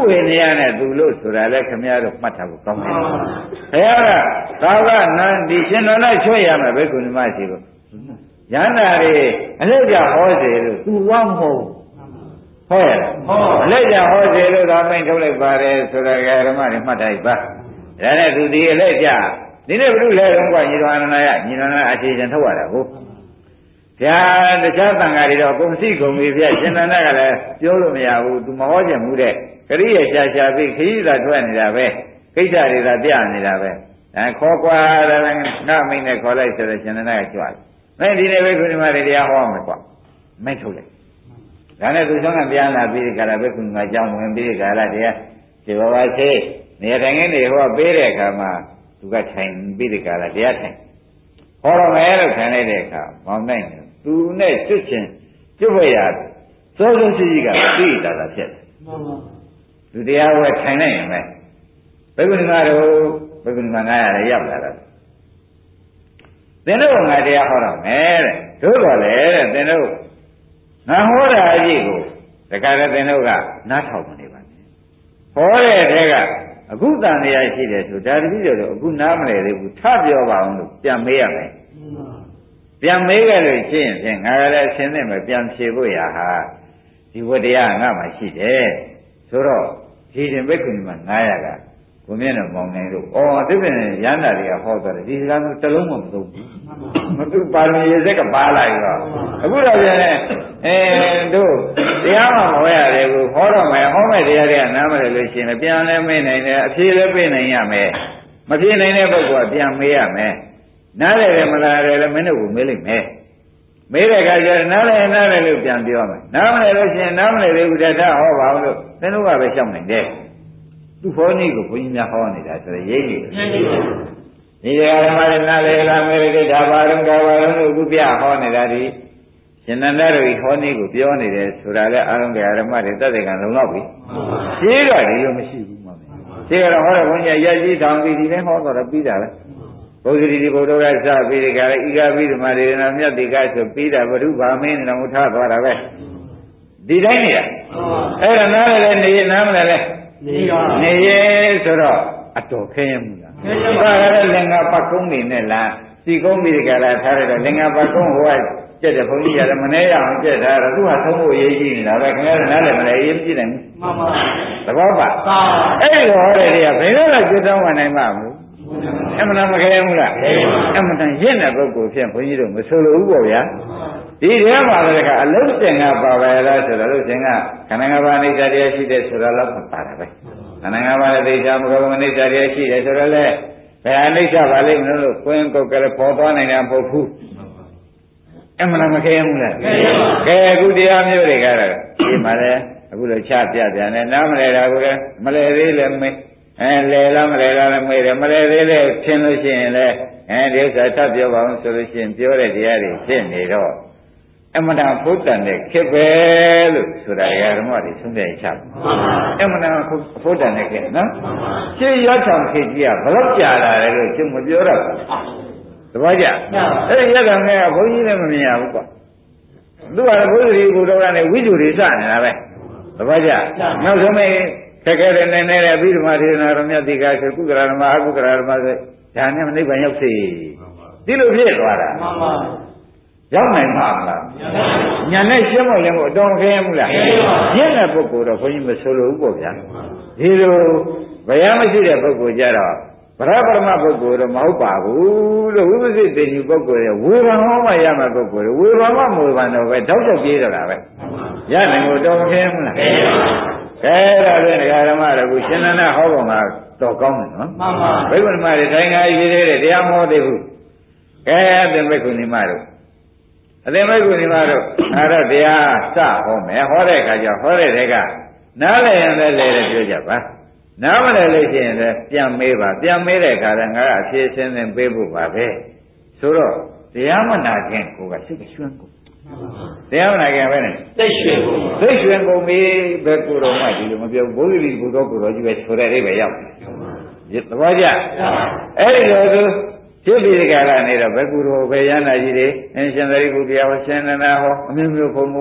ဝေနည်းနဲ့သူလို့ဆိုတာလဲခမရတို့မှတ်ထားဖို့ကောင်းတယ်ဘုရားကသာဝနံဒီရှင်တော်နဲ့ချွတ်ရမယ်ဘိက္ခုနီမရှိဘူးရဟန္တာတွေအလက်ကြဟောစေလို့သူဝမဟုတ်ဟုတ်ရဲ့အလက်ကြဟောစေလို့သာမိန်ထုတ်လိုက်ပါတယ်ဆိုတာကဓမ္မတွေမှတ်ထားပါဒါနဲ့သူဒီအလက်ကြဒီနေ့ဘုရားလည်းတော့ညီတော်အနန္ဒာညီတော်အအခြေခံထုတ်ရတာကိုဗျာတခြားသံဃာတွေတော့ကုန်စီကုန်ပြီဗျာရှင်နန္ဒကလည်းပြောလို့မရဘူးသူမဟောချင်ဘူးတဲ့ခရိယရှာပြီးခရီးသာထွက်နေတာပဲကိစ္စတွေသာပြနေတာပဲအဲခေါ်ကွာတယ်ငါမိန်နဲ့ခေါ်လိုက်ဆိုတော့ရှင်နန္ဒကကြွတယ်မင်းဒီနေ့ဘိက္ခုနီမတွေတရားဟောမယ်ကွာမိတ်ထုတ်လိုက်ဒါနဲ့သူဆုံးကပြန်လာပြီးဒီကလာဘိက္ခုနီမအကြောင်းဝင်ပြီးဒီကလာတရားဒီဘဝသေးနေထိုင်ခင်းတွေဟောပေးတဲ့အခါမှာသူကထိုင်ပြီးဒီကလာတရားထိုင်ဟောတော့မယ်လို့ခံလိုက်တဲ့အခါမောင်နိုင်တယ်သူနဲ့ကျွတ်ချင်းကျွတ်ဝရစိုးစိုးရှိရှိကသိတာသာဖြစ်တယ်သူတရားဝဲထိုင်နိုင်ရင်ပဲဘိက္ခုနီမတို့ဘိက္ခုနီမ900လည်းရောက်လာတာသင်တို့ငါတရားဟောတော့မယ်တဲ့တို့တော်လေတဲ့သင်တို့ငါဟောတာအကြီးကိုတခါတည်းသင်တို့ကနားထောင်မနေပါနဲ့ဟောတဲ့ထဲကအခုတန်တရားရှိတယ်ဆိုဒါတပည့်တော်အခုနားမလဲသေးဘူးထပြောပါအောင်လို့ပြန်မေးရမယ်ပြန်မေးကြလို့ရှိရင်ဖြင့်ငါကလည်းအရှင်းနဲ့မပြန်ဖြေဖို့ရဟာဒီဝတရားငါမှရှိတယ်ဆိုတော့ဒီတင်ဘိက္ခုနီမ900ကဘုမြင့်တော်မောင်နိုင်လို့ဩဒီပြင်ရဟန္တာတွေကဟောသွားတယ်ဒီစကားမျိုးတစ်လုံးမှမသုံးဘူးမသူပါရမီရစက်ကပါလာပြီတော့အခုတော့ပြန်တို့တရားမှမဟောရတယ်ကိုဟောတော့မယ်ဟောမဲ့တရားတွေကနားမလဲလို့ရှိရင်ပြန်လဲမေးနိုင်တယ်အဖြေလည်းပေးနိုင်ရမယ်မဖြေနိုင်တဲ့ပုဂ္ဂိုလ်ကပြန်မေးရမယ်နားလဲတယ်မလားတယ်လည်းမင်းတို့ကိုမေးလိုက်မယ်မေးတဲ့အခါကျနားလဲလို့ပြန်ပြောမယ်နားမလဲလို့ရှိရင်နားမလဲသေးဘူးတတ်ဟောပါအောင်လို့သင်တို့ကပဲရှောက်နိုင်တယ်သူဟောနည်းကိုဘုန်းကြီးများဟောနေတာဆိုရရိပ်နေတယ်ဒီဓမ္မရနာလေလာမေရိကဒါဘာရုံလို့ခုပြဟောနေတာဒီရှင်နန္ဒတို့ဟောနည်းကိုပြောနေတယ်ဆိုတာလဲအာရုံကဓမ္မတွေတသက်ကလုံလောက်ပြီရှင်းတော့ဒီလိုမရှိဘူးမှမယ်ရှင်းတော့ဟောတဲ့ဘုန်းကြီးရကြီးတောင်ပြီးဒီလဲဟောတော့ပြီးတာပဲဘုရားဒီဘုရားကစပြီးဒီကလည်းဤကပြီးဓမ္မတွေနာမြတ်တိကဆိုပြီးတာဘုရုဗာမင်းတော်ထားသွားတာပဲဒီတိုင်းနေတာအဲ့ဒါနားလည်းနေနားမလဲနေရဲဆိုတော့အတော်ခဲရမှုလားဒါကလည်းလင်္ကာပတ်ကုန်းနေနဲ့လားစီကုန်းပြီးဒီကလာထားရတော့လင်္ကာပတ်ကုန်းဟိုကကျက်တဲ့ဘုန်းကြီးရတယ်မနေရအောင်ကျက်ထားတော့သူကသုံးဖို့ရေးကြည့်နေတာပဲခင်ဗျားနားလည်းမလဲရေးကြည့်နိုင်ဘူးမှန်ပါသဘောပါအဲ့ဒီဟောတဲ့တွေကဘယ်တော့မှကျွတ်တောင်းနိုင်မှာမဟုတ်အမှန်တမ်းမခဲဘူးလားအမှန်တမ်းရင့်တဲ့ပုဂ္ဂိုလ်ဖြင့်ဘုန်းကြီးတို့မဆိုလိုဘူးပေါ့ဗျာဒီထဲမှာလည်းကအလုံးစင်ကပါပါလားဆိုတော့လုံးစင်ကခန္ဓာ၅ပါးအနိစ္စတရားရှိတဲ့ဆိုတာတော့ပါတာပဲခန္ဓာ၅ပါးရဲ့သိချာမကောအနိစ္စတရားရှိတယ်ဆိုတော့လေဘယ်အနိစ္စပါလိမ့်မလို့ကိုယ်ကိုယ်ကလည်းပေါ်သွားနိုင်တာမဟုတ်ဘူးအမှန်မခဲဘူးလားခဲအခုတရားမျိုးတွေကတော့ဒီမှာလဲအခုလိုချပြပြန်တယ်နားမလဲတာကိုလည်းမလဲသေးလည်းမေးလဲလားမလဲလားလည်းမေးတယ်မလဲသေးလည်းထင်လို့ရှိရင်လည်းဒီဥစ္စာထပ်ပြောပါအောင်ဆိုလို့ရှိရင်ပြောတဲ့တရားတွေဖြစ်နေတော့အမှန်တန်ဖုတ်တန်တဲ့ခက်ပဲလို့ဆိုတာဓမ္မတွေသုံးတဲ့ချပ်အမှန်တန်ဖုတ်တန်တဲ့ခက်နော်ရှင်းရချောင်ခေကြီးကဘလို့ကြာလာတယ်လို့ကျုံမပြောတော့ဘူးသဘောကျအဲ့ဒီရက်ကငယ်ကဘုန်းကြီးလည်းမမြင်ရဘူးကွာသူကဘုရားကြီးကိုတော့လည်းဝိဇ္ဇူတွေစနေတာပဲသဘောကျနောက်ဆုံးမေခက်ခဲတဲ့နေတဲ့အဘိဓမ္မာဒေသနာတော်မြတ်တိကဆိုကုသရဓမ္မအကုသရဓမ္မဆိုဒါနဲ့နိဗ္ဗာန်ရောက်စေဒီလိုဖြစ်သွားတာမှန်ပါရောက်နိုင်မှာမလားညာနဲ့ရှင်းမလဲမို့အတော်ခဲမှုလားရှင်းတဲ့ပုဂ္ဂိုလ်တော့ဘုန်းကြီးမဆိုလိုဘူးပေါ့ဗျာဒီလိုဘယ်မရှိတဲ့ပုဂ္ဂိုလ်ကြတော့ဗရပရမပုဂ္ဂိုလ်တော့မဟုတ်ပါဘူးလို့ဝိပဿနာသိဉ္ဇပုဂ္ဂိုလ်ရဲ့ဝေဘာဟောမှရမှာပုဂ္ဂိုလ်ဝေဘာမှမဝေဘာတော့ပဲတောက်တော့ပြေးတော့တာပဲရနိုင်ကိုတော်ခဲမှုလားခဲဒါဖြင့်ဒကာဓမ္မတို့ကရှင်နန္ဒဟောပုံကတော့ကောင်းတယ်နော်မှန်ပါဘိက္ခုနီမတွေတိုင်းကားရေးသေးတယ်တရားမဟောသေးဘူးခဲတဲ့ဘိက္ခုနီမတို့အသင်ဘိက္ခုနီမတို့အဲ့တော့တရားစဟောမယ်ဟောတဲ့အခါကျဟောတဲ့တဲကနားလည်ရင်လည်းလဲတယ်ပြောကြပါနားမလဲလို့ရှိရင်လည်းပြန်မေးပါပြန်မေးတဲ့အခါလည်းငါကအဖြေရှင်းသင်ပေးဖို့ပါပဲဆိုတော့တရားမနာခင်ကိုကစိတ်ရွှင်ကုန်တရားမနာခင်ပဲနဲ့စိတ်ရွှင်ကုန်ပြီဘယ်ကိုယ်တော်မှဒီလိုမပြောဘုရားကြီးဘုရားကိုယ်တော်ကြီးပဲဆိုတဲ့အိဗယ်ရောက်တယ်သဘောကျအဲ့ဒီလိုသူဖြစ်ပြီးဒီကရနေတော့ဘယ်ကူတော်ဘယ်ရဟန္တာကြီးတွေအရှင်သရိပုတ္တရာဟောရှင်နန္ဒဟောအမျိုးမျိုးဘုံဘုံဘ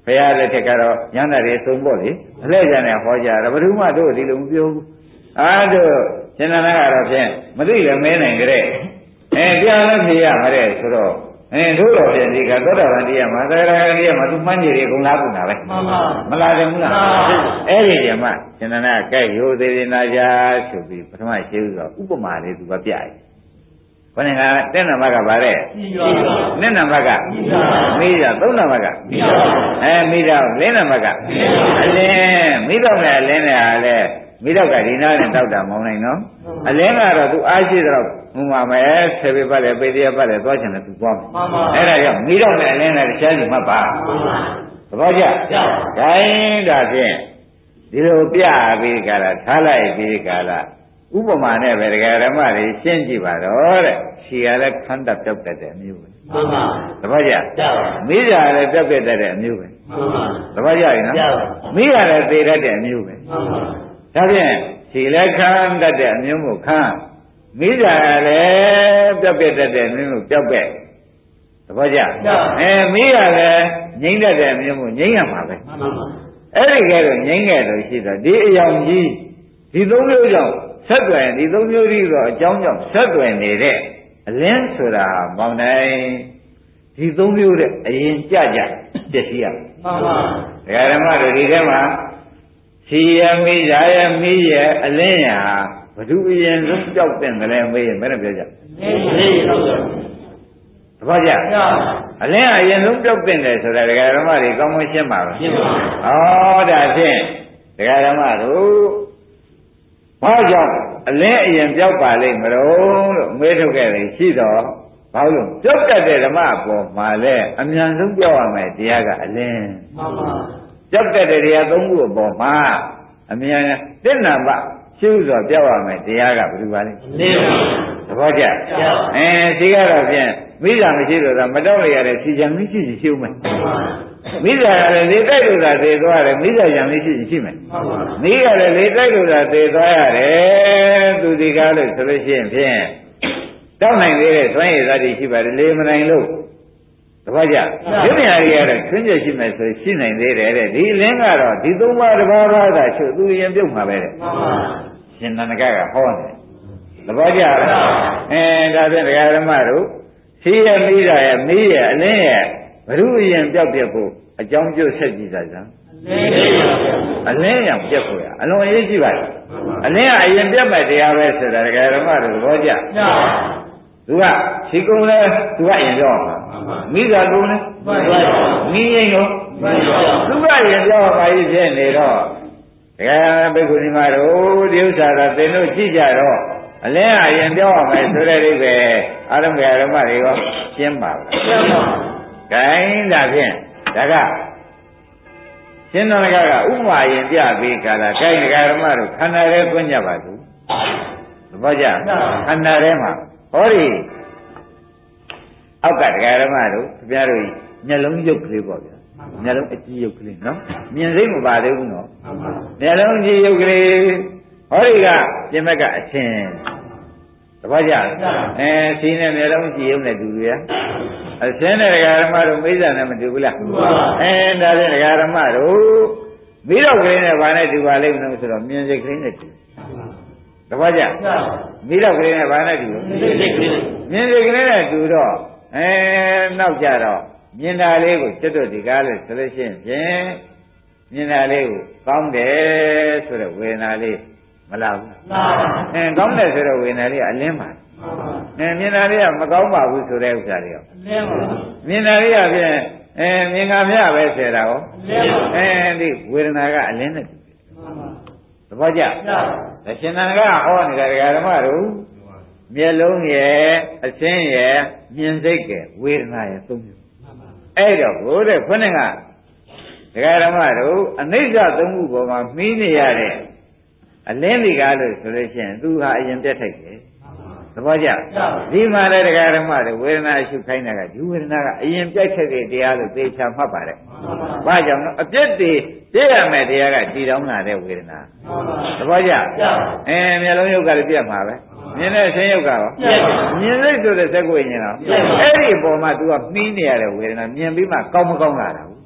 ရားလက်ထက်ကတော့ညန္တာတွေသုံးဖို့လေအလဲကြနဲ့ဟောကြတယ်ဘယ်သူမှတို့ဒီလိုမပြောဘူးအားတို့ရှင်နန္ဒကတော့ဖြင့်မသိလည်းမဲနိုင်ကြတဲ့တရားလည်းဖြေရမှာတဲ့ဆိုတော့တို့တော့ဖြင့်ဒီကသောတာပန်တရားမှာသရဂံတရားမှာသူမှန်းကြည့်တယ်ကုန်လားကုန်တာပဲမှန်ပါမလားတယ်မလားအဲ့ဒီကျမှရှင်နန္ဒကဲရိုသေးသေးနာကြဆိုပြီးပထမရှိဦးဆိုဥပမာလေးသူကပြရခொနကတဲ့နံပါတ်ကဗါတဲ့နဲ့နံပါတ်ကမိရသုံးနံပါတ်ကမိတော့လေးနံပါတ်ကအလင်းမိတော့နဲ့အလင်းနဲ့ဟာလဲမိတော့ကဒီနားနဲ့တောက်တာမဟုတ်နိုင်နော်အလင်းကတော့သူအားရှိတော့ဟိုမှာပဲဆေးပြပတ်တယ်ပေတရားပတ်တယ်သွားချင်တယ်သူသွားမယ်အဲ့ဒါကြောင့်မိတော့နဲ့အလင်းနဲ့တရားစီမှတ်ပါသဘောကျဂိုင်းဒါဖြင့်ဒီလိုပြပြီးကြတာထားလိုက်ပြီးကြတာဥပမာနဲ့ပဲဒကာဓမ္မတွေရှင်းကြည့်ပါတော့တဲ့ခြေရလည်းခန္ဓာပြောက်တတ်တဲ့အမျိုးပဲမှန်ပါသဘောကျမိကြလည်းပြောက်တတ်တဲ့အမျိုးပဲမှန်ပါသဘောကျပြီနော်မိရလည်းသေတတ်တဲ့အမျိုးပဲမှန်ပါဒါဖြင့်ခြေလည်းခန္တတ်တဲ့အမျိုးကိုခန္မိကြလည်းပြောက်တတ်တဲ့အမျိုးကိုပြောက်ပဲသဘောကျမိရလည်းငြိမ့်တတ်တဲ့အမျိုးကိုငြိမ့်ရမှာပဲမှန်ပါအဲ့ဒီကဲတော့ငြိမ့်ခဲ့လို့ရှိတော့ဒီအယောင်ကြီးဒီသုံးမျိုးကြောင့်ဆက်သွယ်ဒီသုံးမျိုးကြီးတော့အကြောင်းကြောင့်ဆက်သွယ်နေတဲ့အလင်းဆိုတာမောင်တိုင်းဒီသုံးမျိုးတဲ့အရင်ကြပြည့်စည်ရမှန်ပါဒကာဓမ္မတို့ဒီထဲမှာခြေရမိရရမိရအလင်းရဘုသူအရင်လုံးကြောက်တဲ့ကလေးမေးရင်ဘယ်နဲ့ပြောကြမေးတော့သဘောကျအလင်းအရင်လုံးကြောက်တဲ့တယ်ဆိုတာဒကာဓမ္မတွေကောင်းမရှင်းပါဘူးရှင်းပါဩဒါဖြင့်ဒကာဓမ္မတို့ဘာကြောင့်အလင်းအရင်ပြောက်ပါလိမ့်မလို့မေးထုတ်ခဲ့တယ်ရှိတော့ဘာလို့ပြောက်တတ်တဲ့ဓမ္မအပေါ်မှာလဲအမြန်ဆုံးပြောရမယ်တရားကအလင်းမှန်ပါပြောက်တတ်တဲ့တရားသုံးခုအပေါ်မှာအမြန်တစ်နံပါတ်ရှုဆိုပြောရမယ်တရားကဘယ်လိုပါလဲလင်းပါသဘောကျဒီကတော့ဖြင့်မိစ္ဆာမရှိတော့မတော့ရတဲ့စီချံမရှိရှုမယ်မိစ္ဆာကလည်းလေတိုက်လို့သာသေသွားတယ်မိစ္ဆာကြံလေးရှိမယ်မိကလည်းလေတိုက်လို့သာသေသွားရတယ်သူဒီကားလို့ဆိုလို့ရှိရင်ဖြင့်တောက်နိုင်သေးတဲ့သွမ်းရည်သားတွေရှိပါတယ်လေမနိုင်လို့သဘောကျရုပ်ဉာဏ်ကြီးကတော့ဆွင့်ကျရှိမယ်ဆိုရှိနိုင်သေးတယ်တဲ့ဒီလင်းကတော့ဒီသုံးပါးတစ်ပါးပါးသာချုပ်သူရင်ပြုတ်မှာပဲတဲ့ရှင်နန္ဒကဟောတယ်သဘောကျလားဒါဖြင့်ဒကာဓမ္မတို့ရှိရမိတာရမိရအလင်းရဘ ᱹ ရင်ပြောက်ပြက်ဖို့အကြောင်းကျိုးဆက်ကြည့်ကြစမ်းအလင်းရောင်ပြက်ဖို့ရအလွန်အရေးကြီးပါတယ်အလင်းကအရင်ပြက်မဲ့တရားပဲဆိုတာဒကာဓမ္မတို့သဘောကျသူကခြေကုံလဲသူကအရင်ပြောမှာမိသာကုံလဲမိရင်ကိုသူကရင်ပြောပါကြီးဖြစ်နေတော့ဒကာဘိက္ခုနီမတို့ဒီဥစ္စာတော့သင်တို့ကြည့်ကြတော့အလင်းအရင်ပြောရမယ်ဆိုတဲ့အိဗယ်အာရမဓမ္မတွေရောရှင်းပါလားရှင်းပါဂိုင်းဒါဖြင့်ဒါကရှင်းတော်ကဥပမာရင်ပြပြီးကာလဂိုင်းဒကာဓမ္မတို့ခန္ဓာရဲ့ကွင်းကြပါသူသဘောကျခန္ဓာထဲမှာဟောဒီအောက်ကဒကာဓမ္မတို့ခင်ဗျားတို့မျက်လုံးရုပ်ကလေးပေါ့ဗျာမျက်လုံးအကြည့်ရုပ်ကလေးနော်မြင်စိတ်မပါသေးဘူးနော်မျက်လုံးကြည့်ရုပ်ကလေးဟောဒီကပြင်ဘက်ကအချင်းသဘောကျစီးနဲ့မျက်လုံးကြည့်ရုပ်နဲ့တူရအရှင်းတဲ့ဒကာဓမ္မတို့မိစ္ဆာနဲ့မတူဘူးလားဒါဖြင့်ဒကာဓမ္မတို့မိတော့ကလေးနဲ့ဘာနဲ့တူပါလိမ့်မလို့ဆိုတော့မြင်စိတ်ကလေးနဲ့တူသဘောကျမိတော့ကလေးနဲ့ဘာနဲ့တူမြင်စိတ်ကလေးနဲ့တူတော့နောက်ကြတော့မြင်တာလေးကိုကျွတ်ဒီကားလို့ဆိုလို့ရှိရင်ဖြင့်မြင်တာလေးကိုကောင်းတယ်ဆိုတော့ဝေဒနာလေးမလာဘူးကောင်းတယ်ဆိုတော့ဝေဒနာလေးကအလင်းပါမြင်တာလေးကမကောင်းပါဘူးဆိုတဲ့ဥစ္စာတွေရောအလင်းပါမြင်တာလေးကဖြင့်မြင်ကမြပဲဆယ်တာရောအလင်းပါဒီဝေဒနာကအလင်းနဲ့သဘောကျဒါရှင်နန္ဒကဟောနေတာဒကာဓမ္မတို့မျက်လုံးရဲ့အချင်းရဲ့မြင်စိတ်ကဝေဒနာရဲ့သုံးမျိုးအဲ့တော့ဘုရားခွန်းကဒကာဓမ္မတို့အနိစ္စသုံးခုပေါ်မှာမှီးနေရတဲ့အလင်းဒီကားလို့ဆိုလို့ရှိရင်သူဟာအရင်ပြတ်ထိုက်တယ်သဘောကျဒီမှာလည်းဒကာဓမ္မတွေဝေဒနာရှုခိုင်းတာကဒီဝေဒနာကအရင်ပြတ်ထိုက်တဲ့တရားလို့သေချာမှတ်ပါတယ်ဘာကြောင့်လဲအပြစ်တွေပြည့်ရမယ်တရားကတည်တောင်းလာတဲ့ဝေဒနာသဘောကျမျက်လုံးယုတ်ကလည်းပြတ်မှာပဲမြင်တဲ့အခြင်းယုတ်ကရောမြင်စိတ်ဆိုတဲ့စက်ကိုဉာဏ်ရောအဲ့ဒီအပေါ်မှာ तू ကမှီးနေရတဲ့ဝေဒနာမြင်ပြီးမှကောင်းမကောင်းလာတာ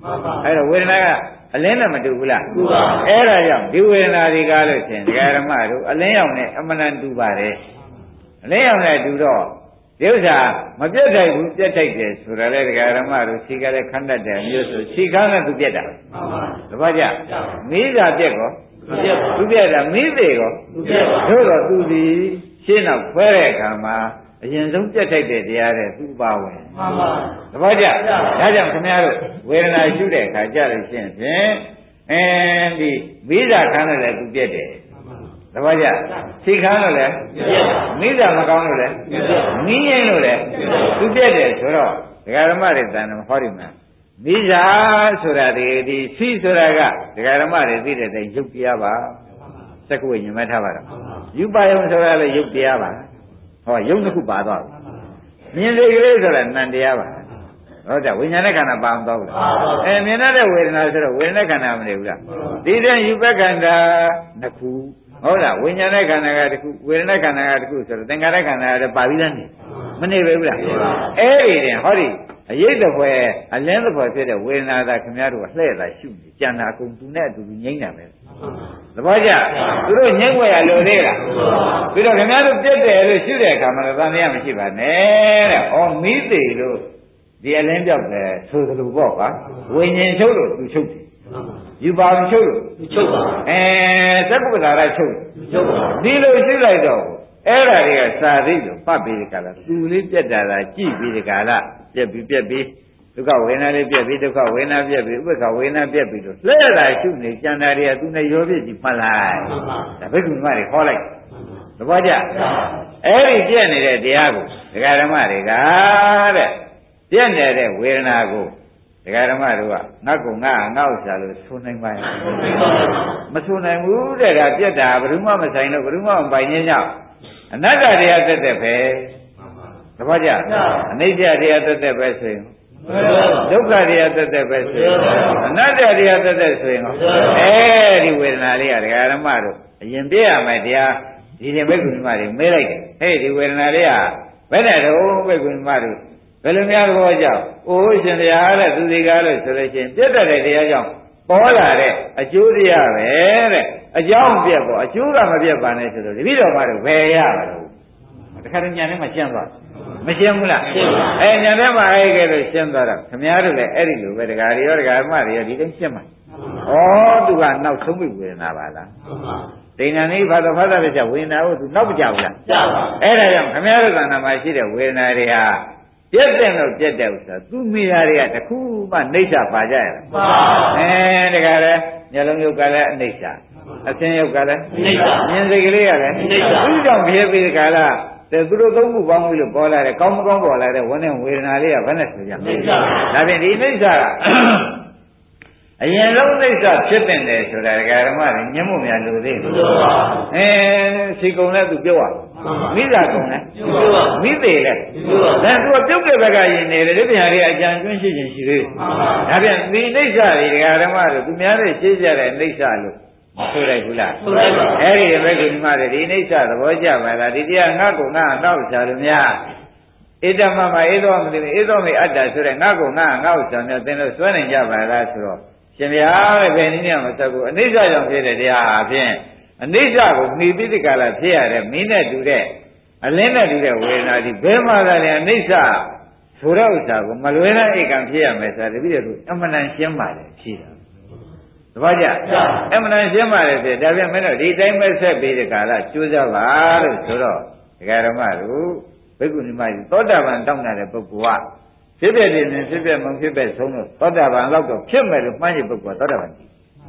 အဲ့တော့ဝေဒနာကအလင်းနဲ့မတူဘူးလားအဲ့ဒါကြောင့်ဒီဝေဒနာတွေကလို့ရှင်ဒကာဓမ္မတို့အလင်းရောက်နဲ့အမှန်တန်တူပါတယ်အလင်းရောက်နဲ့တူတော့ဒီဥစ္စာမပြတ်ထိုက်ဘူးပြတ်ထိုက်တယ်ဆိုတာလေဒကာဓမ္မတို့ခြေကလည်းခန်းတတ်တယ်မျိုးဆိုခြေခန်းနဲ့သူပြတ်တာတပည့်ကြမိစာပြက်ကောသူပြတ်တာမိသေးကောတို့တော့သူဒီရှင်းတော့ခွဲတဲ့အခါမှာအရင်ဆုံးပြတ်ထိုက်တဲ့တရားတဲ့သူ့ပါဝင်တပည့်ကြဒါကြောင့်ခင်ဗျားတို့ဝေဒနာရှုတဲ့အခါကြလို့ရှင်းဖြင့်ဒီမိစာခန်းနဲ့လည်းသူပြတ်တယ်တပည့်ကြခြေခန်းလို့လည်းမိစာမကောင်းလို့လည်းမီးငိမ့်လို့လည်းသူပြတ်တယ်ဆိုတော့ဒကာဓမ္မတွေတန်တယ်ဟောဒီမှာမိစာဆိုတာဒီစီဆိုတာကဒကာဓမ္မတွေသိတဲ့တိုင်ရုပ်တရားပါသက္ကဝိညာဉ်မဲ့ထားပါတော့ယူပါယုံဆိုတာလည်းရုပ်တရားပါဟောရုပ်တစ်ခုပါသွားပြီမြင်စိတ်ကလေးဆိုတာနံတရားပါဟုတ်တယ်ဝိညာဉ်နဲ့ခန္ဓာပါမသွားဘူးလားမြင်ရတဲ့ဝေဒနာဆိုတော့ဝေဒနာခန္ဓာမနေဘူးလားဒီတဲ့ယူပခန္ဓာနှစ်ခုဟုတ်လားဝိညာဉ်နဲ့ခန္ဓာကတစ်ခုဝေဒနာခန္ဓာကတစ်ခုဆိုတော့သင်္ခါရခန္ဓာကပါပြီးသားနေမနေပဲဘူးလားအဲ့ဒီတင်ဟောဒီအရေးတစ်ဖွဲအလင်းတစ်ဖွဲဖြစ်တဲ့ဝေဒနာသာခင်ဗျားတို့ကလှည့်တာရှုနေကြံတာအကုန်သူနဲ့အတူတူငြိမ့်တာပဲသဘောကျသူတို့ငြိမ့်ွယ်ရလို့သေးလားပြီးတော့ခင်ဗျားတို့ပြည့်တယ်လို့ရှုတဲ့အခါမှာလည်းသံဃာမရှိပါနဲ့တဲ့ဩမိသေးလို့ဒီအလင်းပြောက်တယ်ဆိုသလိုပေါ့ကွာဝိညာဉ်ချုပ်လို့သူချုပ်တယ်ယူပါမချုပ်လို့ချုပ်ပါသက္ကပ္ပဒါရချုပ်ချုပ်ပါဒီလိုရှုလိုက်တော့အဲ့ဓာတွေကစာသိလို့ပတ်ပြီးဒီကလာသူလေးပြက်တာလားကြည့်ပြီးဒီကလာပြက်ပြီးဒုက္ခဝေဒနာလေးပြက်ပြီးဒုက္ခဝေဒနာပြက်ပြီးဥပ္ပခဝေဒနာပြက်ပြီးလို့လှည့်လာရှုနေကြံတာတွေကသူနဲ့ရောပြည့်ကြည့်မှတ်လိုက်ဒါဘိက္ခုနီမတွေခေါ်လိုက်သဘောကျအဲ့ဒီပြက်နေတဲ့တရားကိုဒကာဓမ္မတွေကတဲ့ပြက်နေတဲ့ဝေဒနာကိုဒကာဓမ္မတို့ကငါ့ကိုငါ့ဥစ္စာလို့ဆိုနိုင်ပါရဲ့မဆိုနိုင်ဘူးတဲ့ဒါပြက်တာဘယ်သူမှမဆိုင်လို့ဘယ်သူမှမပိုင်ခြင်းကြောင့်အနတ္တတရားတက်တဲ့ပဲသဘောကျအနိစ္စတရားတက်တဲ့ပဲဆိုရင်ဒုက္ခတရားတက်တဲ့ပဲဆိုရင်အနတ္တတရားတက်တဲ့ဆိုရင်အဲဒီဝေဒနာလေးကဒကာဓမ္မတို့အရင်ပြရမယ်တရားဒီရင်ဘိက္ခုနီမတွေမေးလိုက်တယ်ဟဲ့ဒီဝေဒနာလေးကဘယ်နဲ့တော့ဘိက္ခုနီမတို့ဘယ်လိုများသဘောကြောင့်အိုးရှင်တရားတဲ့သူစီကားလို့ဆိုလို့ရှိရင်ပြတ်တတ်တဲ့တရားကြောင့်ပေါ်လာတဲ့အကျိုးတရားပဲတဲ့အကြောင်းပြက်ပေါ့အကျိုးကမပြက်ပါနဲ့ဆိုတော့တပည့်တော်မတို့ဘယ်ရပါလို့တခါတည်းညာထဲမှာရှင်းသွားမရှင်းဘူးလားရှင်းပါညာထဲမှာအဲ့ကဲလို့ရှင်းသွားတော့ခမည်းတော်လည်းအဲ့ဒီလိုပဲဒကာတွေရောဒကာမတွေရောဒီတိုင်းရှင်းမှာဩသူကနောက်ဆုံးပြီဝေဒနာပါလားဒိဋ္ဌာနိဘာသာပဲချက်ဝေဒနာကိုသူနောက်မကြဘူးလားကြပါအဲ့ဒါကြောင့်ခမည်းတော်ကနာမှာရှိတဲ့ဝေဒနာတွေဟာပြက်တဲ့တော့ပြက်တဲ့ဥစ္စာသူမိသားတွေကတခုမှနှိမ့်ချပါကြရလားတခါလဲမျက်လုံးယုတ်ကလည်းအနှိမ့်ချအသင်းယုတ်ကလည်းနှိမ့်ချမြင်စိတ်ကလေးကလည်းနှိမ့်ချသူကြောင့်ဖြစ်ပြီးဒီကလာသူတို့သုံးခုပေါင်းပြီးလို့ပေါ်လာတဲ့ကောင်းမကောင်းပေါ်လာတဲ့ဝန်းနဲ့ဝေဒနာလေးကဘယ်နဲ့ဆိုကြနှိမ့်ချဒါဖြင့်ဒီနှိမ့်ချကအရင်ဆုံးနှိမ့်ချဖြစ်တဲ့တယ်ဆိုတာဒကာဓမ္မတွေညှမို့များလို့သေးဘူးစီကုံလည်းသူပြောရမိသားကုံလည်းမိသေးလည်းဒါသူကပြုတ်တဲ့ဘက်ကရင်နေတယ်ဒီပြန်လေးအကြံကျွန်းရှိချင်းရှိသေးဒါပြန်ဒီနှိမ့်ချတွေဒကာဓမ္မတို့သူများတွေရှင်းကြတဲ့နှိမ့်ချလို့ဆိုလိုက်ဘူးလားဆိုလိုက်ပါအဲ့ဒီဘက်ကဒီမှာဒီနှိမ့်ချသဘောကျပါလားဒီတရားငါ့ကိုငါတော့ချာလို့များဣဒ္ဓမမဧသောမတိဧသောမေအတ္တဆိုတဲ့ငါ့ကိုငါ့ဥစ္စာမျိုးသင်တို့စွဲနိုင်ကြပါလားဆိုတော့ရှင်ဗျာတဲ့ဘယ်နည်းနဲ့မဆက်ဘူးအနိစ္စကြောင့်ဖြစ်တဲ့တရားအပြင်အနိစ္စကိုမှီပြီးဒီကလာဖြစ်ရတဲ့မင်းနဲ့တူတဲ့အလင်းနဲ့တူတဲ့ဝေဒနာဒီဘယ်မှာလဲအနိစ္စဆိုတဲ့ဥစ္စာကိုမလွဲတဲ့ဧကံဖြစ်ရမယ်ဆိုတာတပည့်တို့အမှန်တန်ရှင်းပါတယ်ဖြေတာတပည့်ကြအမှန်တန်ရှင်းပါတယ်ဖြေဒါပြန်မင်းတို့ဒီတိုင်းပဲဆက်ပြီးဒီကလာကြိုးစားပါလို့ဆိုတော့ဒကာဓမ္မတို့ဘိက္ခုနီမကြီးသောတာပန်တောင်းတဲ့ပုဂ္ဂိုလ်ကဖြစ်ပြနေဖြစ်ပြမဖြစ်ပြဆုံးတော့သောတာပန်လောက်တော့ဖြစ်မယ်လို့မှန်းရပုဂ္ဂိုလ်သောတာပန်ဒီ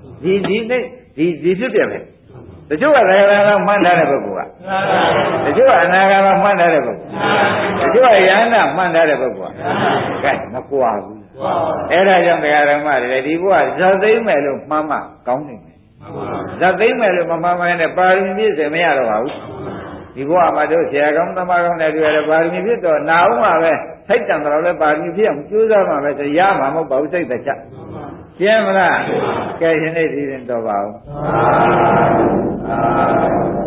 ဖြစ်ပြပဲတချို့ကလည်းလည်းမှန်းထားတဲ့ပုဂ္ဂိုလ်ကတချို့ကအနာဂါမှန်းထားတဲ့ပုဂ္ဂိုလ်တချို့ကယန္တာမှန်းထားတဲ့ပုဂ္ဂိုလ်ကဲမကွာဘူးအဲ့ဒါကြောင့်တရားဓမ္မတွေဒီဘုရားဇတ်သိမ့်မယ်လို့မှန်းမှကောင်းနေမယ်ဇတ်သိမ့်မယ်လို့မမှန်မှန်းနဲ့ပါရမီပြည့်စုံမရတော့ပါဘူးဒီဘုရားမှာတို့ဆရာကောင်းသမားကောင်းတဲ့တွေ့ရတယ်ပါရမီဖြစ်တော့နာအောင်ပါပဲစိတ်တန်တော်လည်းပါရမီဖြစ်အောင်ကြိုးစားမှပဲဆိုရမှာမဟုတ်ပါဘူးစိတ်သက်ချက်ရှင်းမလားကဲရှင်နေဒီရင်တော့ပါဦး